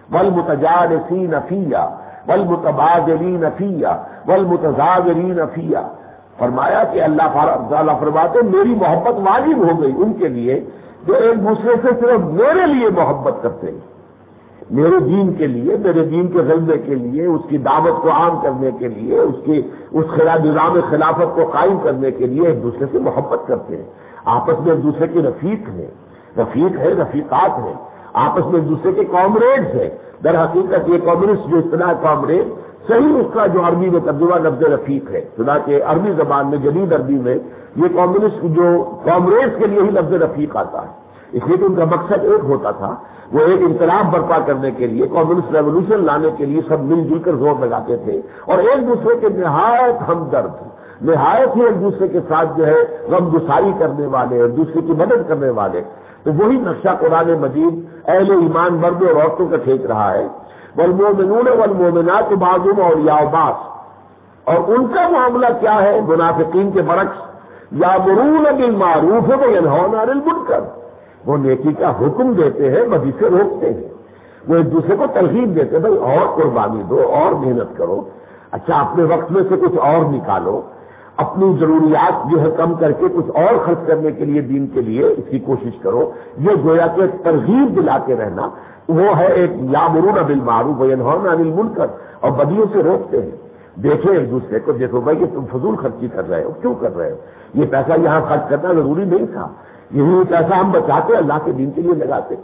والمتجالسین فیہ والمتبادلین فیہ والمتزاورین فیہ، فرمایا کہ اللہ تعالیٰ فرماتے میری محبت واجب ہو گئی ان کے لیے جو ایک دوسرے سے صرف میرے لیے محبت کرتے ہیں، میرے دین کے لیے، میرے دین کے غلبے کے لیے، اس کی دعوت کو عام کرنے کے لیے، اس کی اس خلاف نظام خلافت کو قائم کرنے کے لیے ایک دوسرے سے محبت کرتے ہیں، آپس میں ایک دوسرے کے رفیق ہیں، رفیق ہے، رفیقات ہیں، آپس میں ایک دوسرے کے کامریڈز ہیں۔ در حقیقت یہ کمیونسٹ جو اصطلاح کامریڈ، صحیح اس کا جو عربی میں ترجمہ لفظ رفیق ہے، چنانچہ عربی زبان میں جدید عربی میں یہ کمیونسٹ جو کامریڈز کے لیے ہی لفظ رفیق آتا ہے، اس لیے کہ ان کا مقصد ایک ہوتا تھا، وہ ایک انقلاب برپا کرنے کے لیے، کمیونسٹ ریولوشن لانے کے لیے سب مل جل کر زور لگاتے تھے، اور ایک دوسرے کے نہایت ہمدرد، نہایت ہی ایک دوسرے کے ساتھ جو ہے غم گساری کرنے والے، ایک دوسرے کی مدد کرنے والے۔ تو وہی نقشہ قرآن مجید اہل ایمان مرد اور عورتوں کا کھینچ رہا ہے، والمؤمنون والمؤمنات بعضهم اولیاء بعض، اور ان کا معاملہ کیا ہے منافقین کے برعکس، یامرون بالمعروف وینہون عن المنکر، وہ نیکی کا حکم دیتے ہیں، بدی سے روکتے ہیں، وہ ایک دوسرے کو ترغیب دیتے ہیں، بھائی اور قربانی دو، اور محنت کرو، اچھا اپنے وقت میں سے کچھ اور نکالو، اپنی ضروریات جو ہے کم کر کے کچھ اور خرچ کرنے کے لیے دین کے لیے اس کی کوشش کرو۔ یہ گویا کہ ترغیب دلاتے رہنا، وہ ہے ایک یامرون بالمعروف وینہون عن المنکر، اور بدیوں سے روکتے ہیں۔ دیکھیں ایک دوسرے کو، دیکھو بھائی یہ تم فضول خرچی کر رہے ہو، کیوں کر رہے ہو؟ یہ پیسہ یہاں خرچ کرنا ضروری نہیں تھا، یہی پیسہ ہم بچاتے اللہ کے دین کے لیے لگاتے۔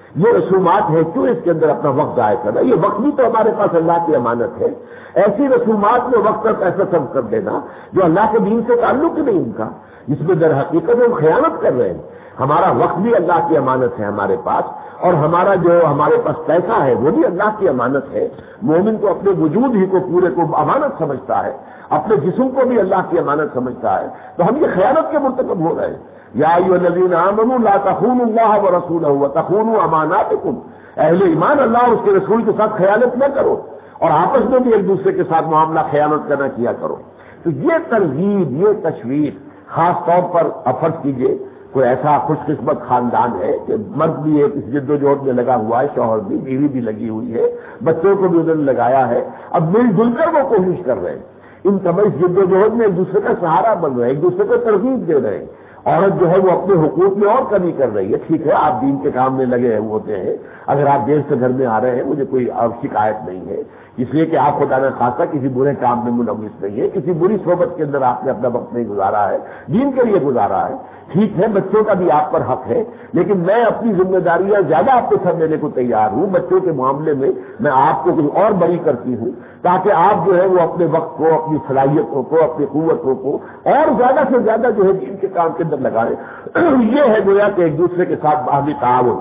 یہ رسومات ہیں، کیوں اس کے اندر اپنا وقت ضائع کرنا؟ یہ وقت بھی تو ہمارے پاس اللہ کی امانت ہے. ایسی رسومات میں وقت کا ایسا سب کر دینا جو اللہ کے دین سے تعلق ہی نہیں ان کا، جس میں در حقیقت ہم خیانت کر رہے ہیں. ہمارا وقت بھی اللہ کی امانت ہے ہمارے پاس، اور ہمارا جو ہمارے پاس پیسہ ہے وہ بھی اللہ کی امانت ہے. مومن تو اپنے وجود ہی کو پورے کو امانت سمجھتا ہے، اپنے جسم کو بھی اللہ کی امانت سمجھتا ہے. تو ہم یہ خیانت کے مرتکب ہو رہے ہیں. یا ایھا الذین آمنوا لا تخونوا اللہ ورسولہ وتخونوا اماناتکم، اہل ایمان اللہ اور اس کے رسول کے ساتھ خیانت نہ کرو، اور آپس میں بھی ایک دوسرے کے ساتھ معاملہ خیانت کرنا کیا کرو. تو یہ ترغیب، یہ تشویق خاص طور پر فرض کیجیے کوئی ایسا خوش قسمت خاندان ہے کہ مرد بھی ایک اس جد و جہد میں لگا ہوا ہے، شوہر بھی، بیوی بھی لگی ہوئی ہے، بچوں کو بھی انہوں نے لگایا ہے، اب مل جل کر وہ کوشش کر رہے ہیں. ان تمام جد و جہد میں ایک دوسرے کا سہارا بن رہے ہیں، ایک دوسرے کو ترغیب دے رہے ہیں. عورت جو ہے وہ اپنے حقوق میں اور کمی کر رہی ہے. ٹھیک ہے، آپ دین کے کام میں لگے ہوتے ہیں، اگر آپ دیر سے گھر میں آ رہے ہیں مجھے کوئی شکایت نہیں ہے، اس لیے کہ آپ خدا نہ خاصہ کسی برے کام میں ملوث نہیں ہے، کسی بری صحبت کے اندر آپ نے اپنا وقت نہیں گزارا ہے، دین کے لیے گزارا ہے. ٹھیک ہے، بچوں کا بھی آپ پر حق ہے، لیکن میں اپنی ذمہ داریاں زیادہ آپ کے ساتھ لینے کو تیار ہوں. بچوں کے معاملے میں میں آپ کو کچھ اور بڑی کرتی ہوں تاکہ آپ جو ہے وہ اپنے وقت کو، اپنی صلاحیتوں کو، اپنی قوتوں کو اور زیادہ سے زیادہ جو ہے دین کے کام کے اندر لگائیں. یہ ہے گویا کہ ایک دوسرے کے ساتھ باہمی تعاون.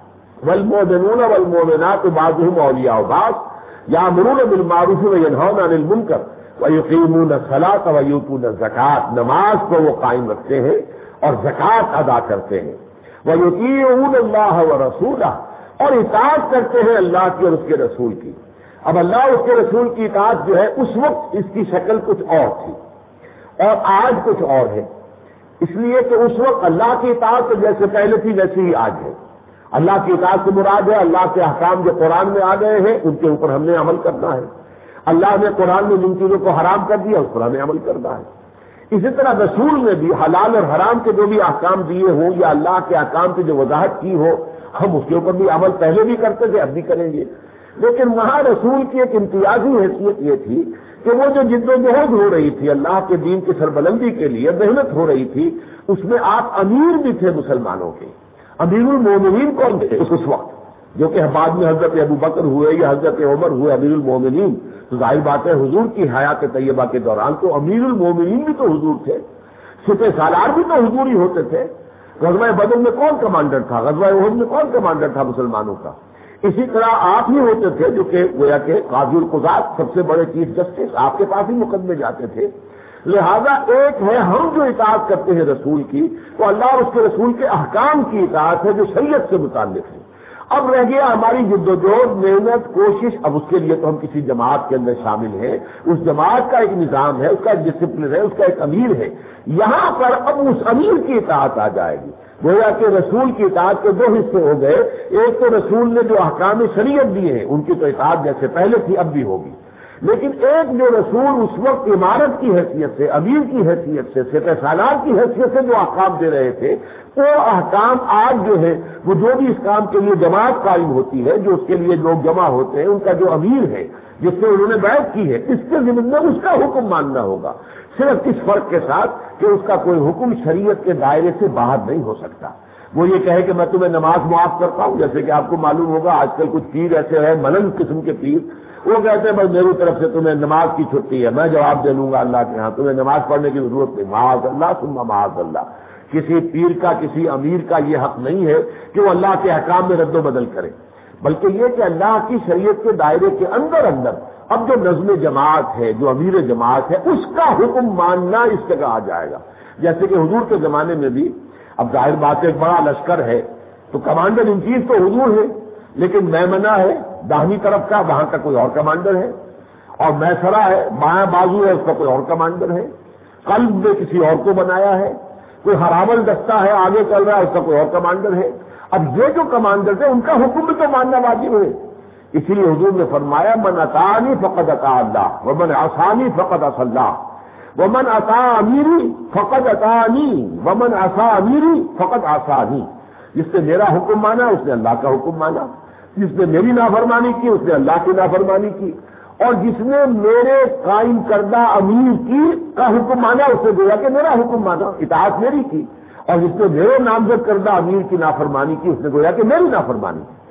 والمؤمنون والمؤمنات بعضهم اولیاء بعض یامرون بالمعروف وینہون عن المنکر ویقیمون الصلاۃ ویؤتون الزکاۃ، نماز کو وہ قائم رکھتے ہیں اور زکوٰۃ ادا کرتے ہیں. وَيُطِيعُونَ اللَّهَ وَرَسُولَهُ، اور اطاعت کرتے ہیں اللہ کی اور اس کے رسول کی. اب اللہ اور اس کے رسول کی اطاعت جو ہے اس وقت اس کی شکل کچھ اور تھی اور آج کچھ اور ہے، اس لیے کہ اس وقت اللہ کی اطاعت تو جیسے پہلے تھی ویسے ہی آج ہے. اللہ کی اطاعت سے مراد ہے اللہ کے احکام جو قرآن میں آ گئے ہیں ان کے اوپر ہم نے عمل کرنا ہے. اللہ نے قرآن میں جن چیزوں کو حرام کر دیا اس پر ہمیں عمل کرنا ہے. اسی طرح رسول نے بھی حلال اور حرام کے جو بھی احکام دیے ہوں یا اللہ کے احکام کی جو وضاحت کی ہو ہم اس کے اوپر بھی عمل پہلے بھی کرتے تھے، اب بھی کریں گے. لیکن وہاں رسول کی ایک امتیازی حیثیت یہ تھی کہ وہ جو جد و جہد ہو رہی تھی اللہ کے دین کی سربلندی کے لیے محنت ہو رہی تھی، اس میں آپ امیر بھی تھے مسلمانوں کے. امیر المومنین کون تھے اس وقت؟ جو کہ بعد میں حضرت ابو بکر ہوئے یا حضرت عمر ہوئے امیر المومنین. تو ظاہر بات ہے حضور کی حیات طیبہ کے دوران تو امیر المومنین بھی تو حضور تھے، سپہ سالار بھی تو حضور ہی ہوتے تھے. غزوہ بدر میں کون کمانڈر تھا؟ غزوہ احد میں کون کمانڈر تھا مسلمانوں کا؟ اسی طرح آپ ہی ہوتے تھے جو کہ گویا کہ قاضی القضات، سب سے بڑے چیف جسٹس، آپ کے پاس ہی مقدمے جاتے تھے. لہذا ایک ہے ہم جو اطاعت کرتے ہیں رسول کی تو اللہ اور اس کے رسول کے احکام کی اطاعت ہے جو شریعت سے متعلق ہے. اب رہ گیا ہماری جد و جہد، محنت، کوشش. اب اس کے لیے تو ہم کسی جماعت کے اندر شامل ہیں، اس جماعت کا ایک نظام ہے، اس کا ایک ڈسپلن ہے، اس کا ایک امیر ہے. یہاں پر اب اس امیر کی اطاعت آ جائے گی. گویا کہ رسول کی اطاعت کے دو حصے ہو گئے. ایک تو رسول نے جو احکام شریعت دیے ہیں ان کی تو اطاعت جیسے پہلے تھی اب بھی ہوگی، لیکن ایک جو رسول اس وقت عمارت کی حیثیت سے، امیر کی حیثیت سے، سپہ سالار کی حیثیت سے جو احکام دے رہے تھے وہ احکام آج جو ہے وہ جو بھی اس کام کے لیے جماعت قائم ہوتی ہے، جو اس کے لیے لوگ جمع ہوتے ہیں، ان کا جو امیر ہے جس سے انہوں نے بیعت کی ہے اس کے ذمہ میں اس کا حکم ماننا ہوگا. صرف اس فرق کے ساتھ کہ اس کا کوئی حکم شریعت کے دائرے سے باہر نہیں ہو سکتا. وہ یہ کہے کہ میں تمہیں نماز معاف کرتا ہوں، جیسے کہ آپ کو معلوم ہوگا آج کل کچھ پیر ایسے ہیں ملنگ قسم کے پیر، وہ کہتے ہیں بس میری طرف سے تمہیں نماز کی چھٹی ہے، میں جواب دے لوں گا اللہ کے ہاں، تمہیں نماز پڑھنے کی ضرورت نہیں. معاذ اللہ ثم معاذ اللہ. کسی پیر کا، کسی امیر کا یہ حق نہیں ہے کہ وہ اللہ کے احکام میں رد و بدل کرے، بلکہ یہ کہ اللہ کی شریعت کے دائرے کے اندر اندر اب جو نظم جماعت ہے، جو امیر جماعت ہے، اس کا حکم ماننا اس جگہ آ جائے گا. جیسے کہ حضور کے زمانے میں بھی اب ظاہر بات ایک بڑا لشکر ہے تو کمانڈر ان چیف تو حضور ہے، لیکن میمنہ ہے داہنی طرف کا، وہاں کا کوئی اور کمانڈر ہے، اور میسرہ ہے بایاں بازو ہے اس کا کوئی اور کمانڈر ہے، قلب میں کسی اور کو بنایا ہے، کوئی ہراول دستہ ہے آگے چل رہا ہے اس کا کوئی اور کمانڈر ہے. اب یہ جو کمانڈر تھے ان کا حکم بھی تو ماننا واجب ہے. اسی لیے حضور نے فرمایا من اطاعنی فقد اطاع اللہ ومن عصانی فقد عصى اللہ ومن اطاع امیری فقد اطاعنی ومن عصى امیری فقد عصانی. جس نے میرا حکم مانا اس نے اللہ کا حکم مانا، جس نے میری نافرمانی کی اس نے اللہ کی نافرمانی کی، اور جس نے میرے قائم کردہ امیر کی کا حکم مانا اس نے گویا کہ میرا حکم مانا، اطاعت میری کی، اور جس نے میرے نامزد کردہ امیر کی نافرمانی کی اس نے گویا کہ میری نافرمانی کی.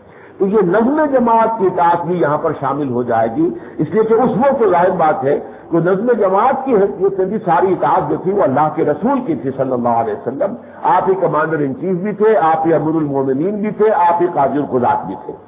تو یہ نظم جماعت کی اطاعت بھی یہاں پر شامل ہو جائے گی، اس لیے کہ اس وقت تو ظاہر بات ہے کہ نظم جماعت کی حیثیت سے بھی ساری اطاعت جو تھی وہ اللہ کے رسول کی تھی صلی اللہ علیہ وسلم. آپ ہی کمانڈر ان چیف بھی تھے، آپ ہی امیر المومنین بھی تھے، آپ ہی قاضی القضات بھی تھے.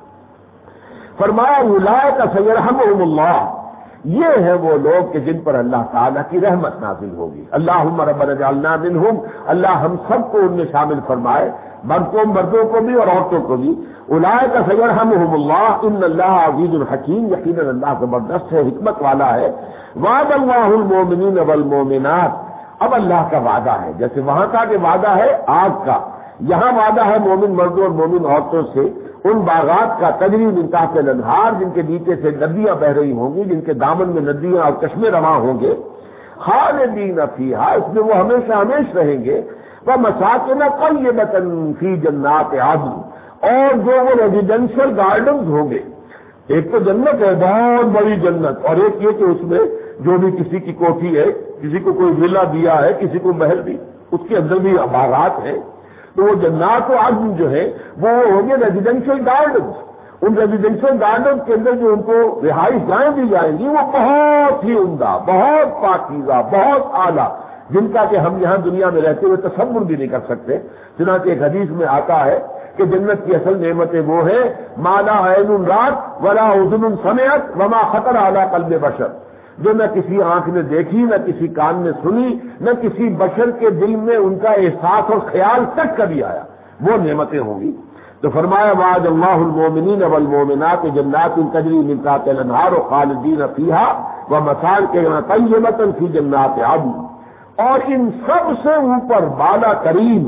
فرمایا اولئک سیرحمہم اللہ، یہ ہیں وہ لوگ کہ جن پر اللہ تعالیٰ کی رحمت نازل ہوگی. اللہم ربنا اجعلنا منہم، اللہ ہم سب کو ان میں شامل فرمائے، مردوں مردوں کو بھی اور عورتوں کو بھی. اولئک سیرحمہم اللہ ان اللہ عزیز الحکیم، یقیناً اللہ زبردست ہے، حکمت والا ہے. وعد اللہ المؤمنین والمؤمنات، اب اللہ کا وعدہ ہے، جیسے وہاں کا کہ وعدہ ہے آگ کا، یہاں وعدہ ہے مومن مردوں اور مومن عورتوں سے ان باغات کا تجری من تحت الانہار، جن کے نیچے سے ندیاں بہ رہی ہوں گی، جن کے دامن میں ندیاں اور چشمے رواں ہوں گے. خالدین فیہا، اس میں وہ ہمیشہ ہمیش رہیں گے. ومساکن طیبۃ فی جنات عدن، اور جو وہ ریزیڈینشل گارڈنز ہوں گے. ایک تو جنت ہے، بہت بڑی جنت، اور ایک یہ کہ اس میں جو بھی کسی کی کوٹھی ہے، کسی کو کوئی ولا دیا ہے، کسی کو محل دی، اس کے اندر بھی باغات ہیں. تو وہ جنات و عدن جو ہے وہ ہوں گے ریزیڈینشل گارڈنز. ان ریزیڈینشل گارڈنز کے اندر جو ان کو رہائش گاہیں دی جائیں گی وہ بہت ہی عمدہ، بہت پاکیزہ، بہت اعلیٰ، جن کا کہ ہم یہاں دنیا میں رہتے ہوئے تصور بھی نہیں کر سکتے. چنانچہ ایک حدیث میں آتا ہے کہ جنت کی اصل نعمتیں وہ ہیں ما لا عین رات ولا اذن سمعت وما خطر علی قلب بشر، جو نہ کسی آنکھ نے دیکھی، نہ کسی کان نے سنی، نہ کسی بشر کے دل میں ان کا احساس اور خیال تک کبھی آیا، وہ نعمتیں ہوں گی. تو فرمایا وعد اللہ المؤمنین والمؤمنات جنات تجری من تحتها الانہار خالدین فیہا ومساکن طیبۃ فی جنات عدن، اور ان سب سے اوپر بالا ترین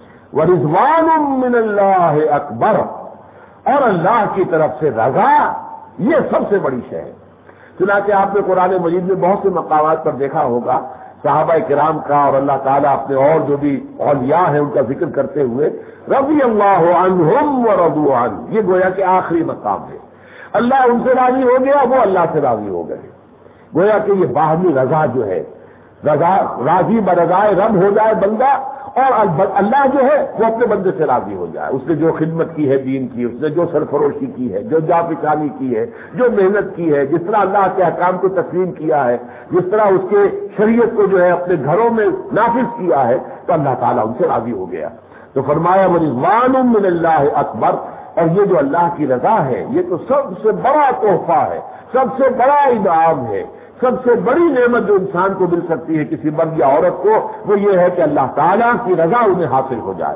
ورضوان من اللہ اکبر، اور اللہ کی طرف سے رضا، یہ سب سے بڑی شے ہے. چنانچہ آپ نے قرآن مجید میں بہت سے مقامات پر دیکھا ہوگا صحابہ کرام کا اور اللہ تعالیٰ اپنے اور جو بھی اولیاء ہیں ان کا ذکر کرتے ہوئے رضی اللہ عنہم ورضوا عنہ، یہ گویا کہ آخری مقام ہے. اللہ ان سے راضی ہو گیا، وہ اللہ سے راضی ہو گئے. گویا کہ یہ باہمی رضا جو ہے، رضا راضی برضائے رب ہو جائے بندہ، اور اللہ جو ہے وہ اپنے بندے سے راضی ہو جائے. اس نے جو خدمت کی ہے دین کی، اس نے جو سرفروشی کی ہے، جو جاپچانی کی ہے، جو محنت کی ہے، جس طرح اللہ کے احکام کو تسلیم کیا ہے، جس طرح اس کے شریعت کو جو ہے اپنے گھروں میں نافذ کیا ہے، تو اللہ تعالیٰ ان سے راضی ہو گیا. تو فرمایا ورضوان من اللہ اکبر، اور یہ جو اللہ کی رضا ہے یہ تو سب سے بڑا تحفہ ہے، سب سے بڑا انعام ہے، سب سے بڑی نعمت جو انسان کو مل سکتی ہے کسی مرد یا عورت کو، وہ یہ ہے کہ اللہ تعالیٰ کی رضا انہیں حاصل ہو جائے.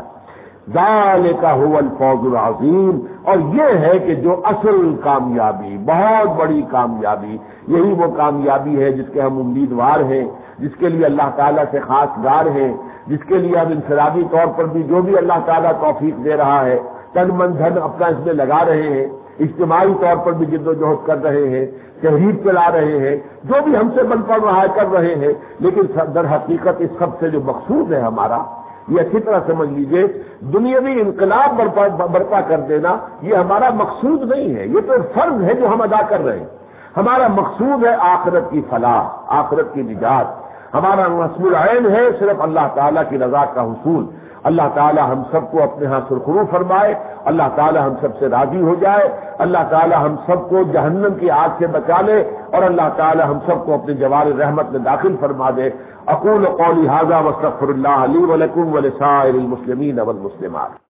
ذالک هو الفوز العظیم، اور یہ ہے کہ جو اصل کامیابی، بہت بڑی کامیابی، یہی وہ کامیابی ہے جس کے ہم امیدوار ہیں، جس کے لیے اللہ تعالیٰ سے خاص گار ہیں، جس کے لیے ہم انفرادی طور پر بھی جو بھی اللہ تعالیٰ توفیق دے رہا ہے، تن من دھن اپنا اس میں لگا رہے ہیں، اجتماعی طور پر بھی جد و جہد کر رہے ہیں، تحریر چلا رہے ہیں، جو بھی ہم سے بن پڑ رہا ہے کر رہے ہیں، لیکن در حقیقت اس سب سے جو مقصود ہے ہمارا، یہ اچھی طرح سمجھ لیجئے، دنیاوی انقلاب برپا برپا کر دینا یہ ہمارا مقصود نہیں ہے، یہ تو فرض ہے جو ہم ادا کر رہے ہیں. ہمارا مقصود ہے آخرت کی فلاح، آخرت کی نجات. ہمارا مسئول عین ہے صرف اللہ تعالیٰ کی رضا کا حصول. اللہ تعالیٰ ہم سب کو اپنے ہاں سرخرو فرمائے، اللہ تعالیٰ ہم سب سے راضی ہو جائے، اللہ تعالیٰ ہم سب کو جہنم کی آگ سے بچا لے، اور اللہ تعالیٰ ہم سب کو اپنے جوار رحمت میں داخل فرما دے. اقول قولی ھذا واستغفر اللہ لی ولکم ولسائر المسلمین والمسلمات.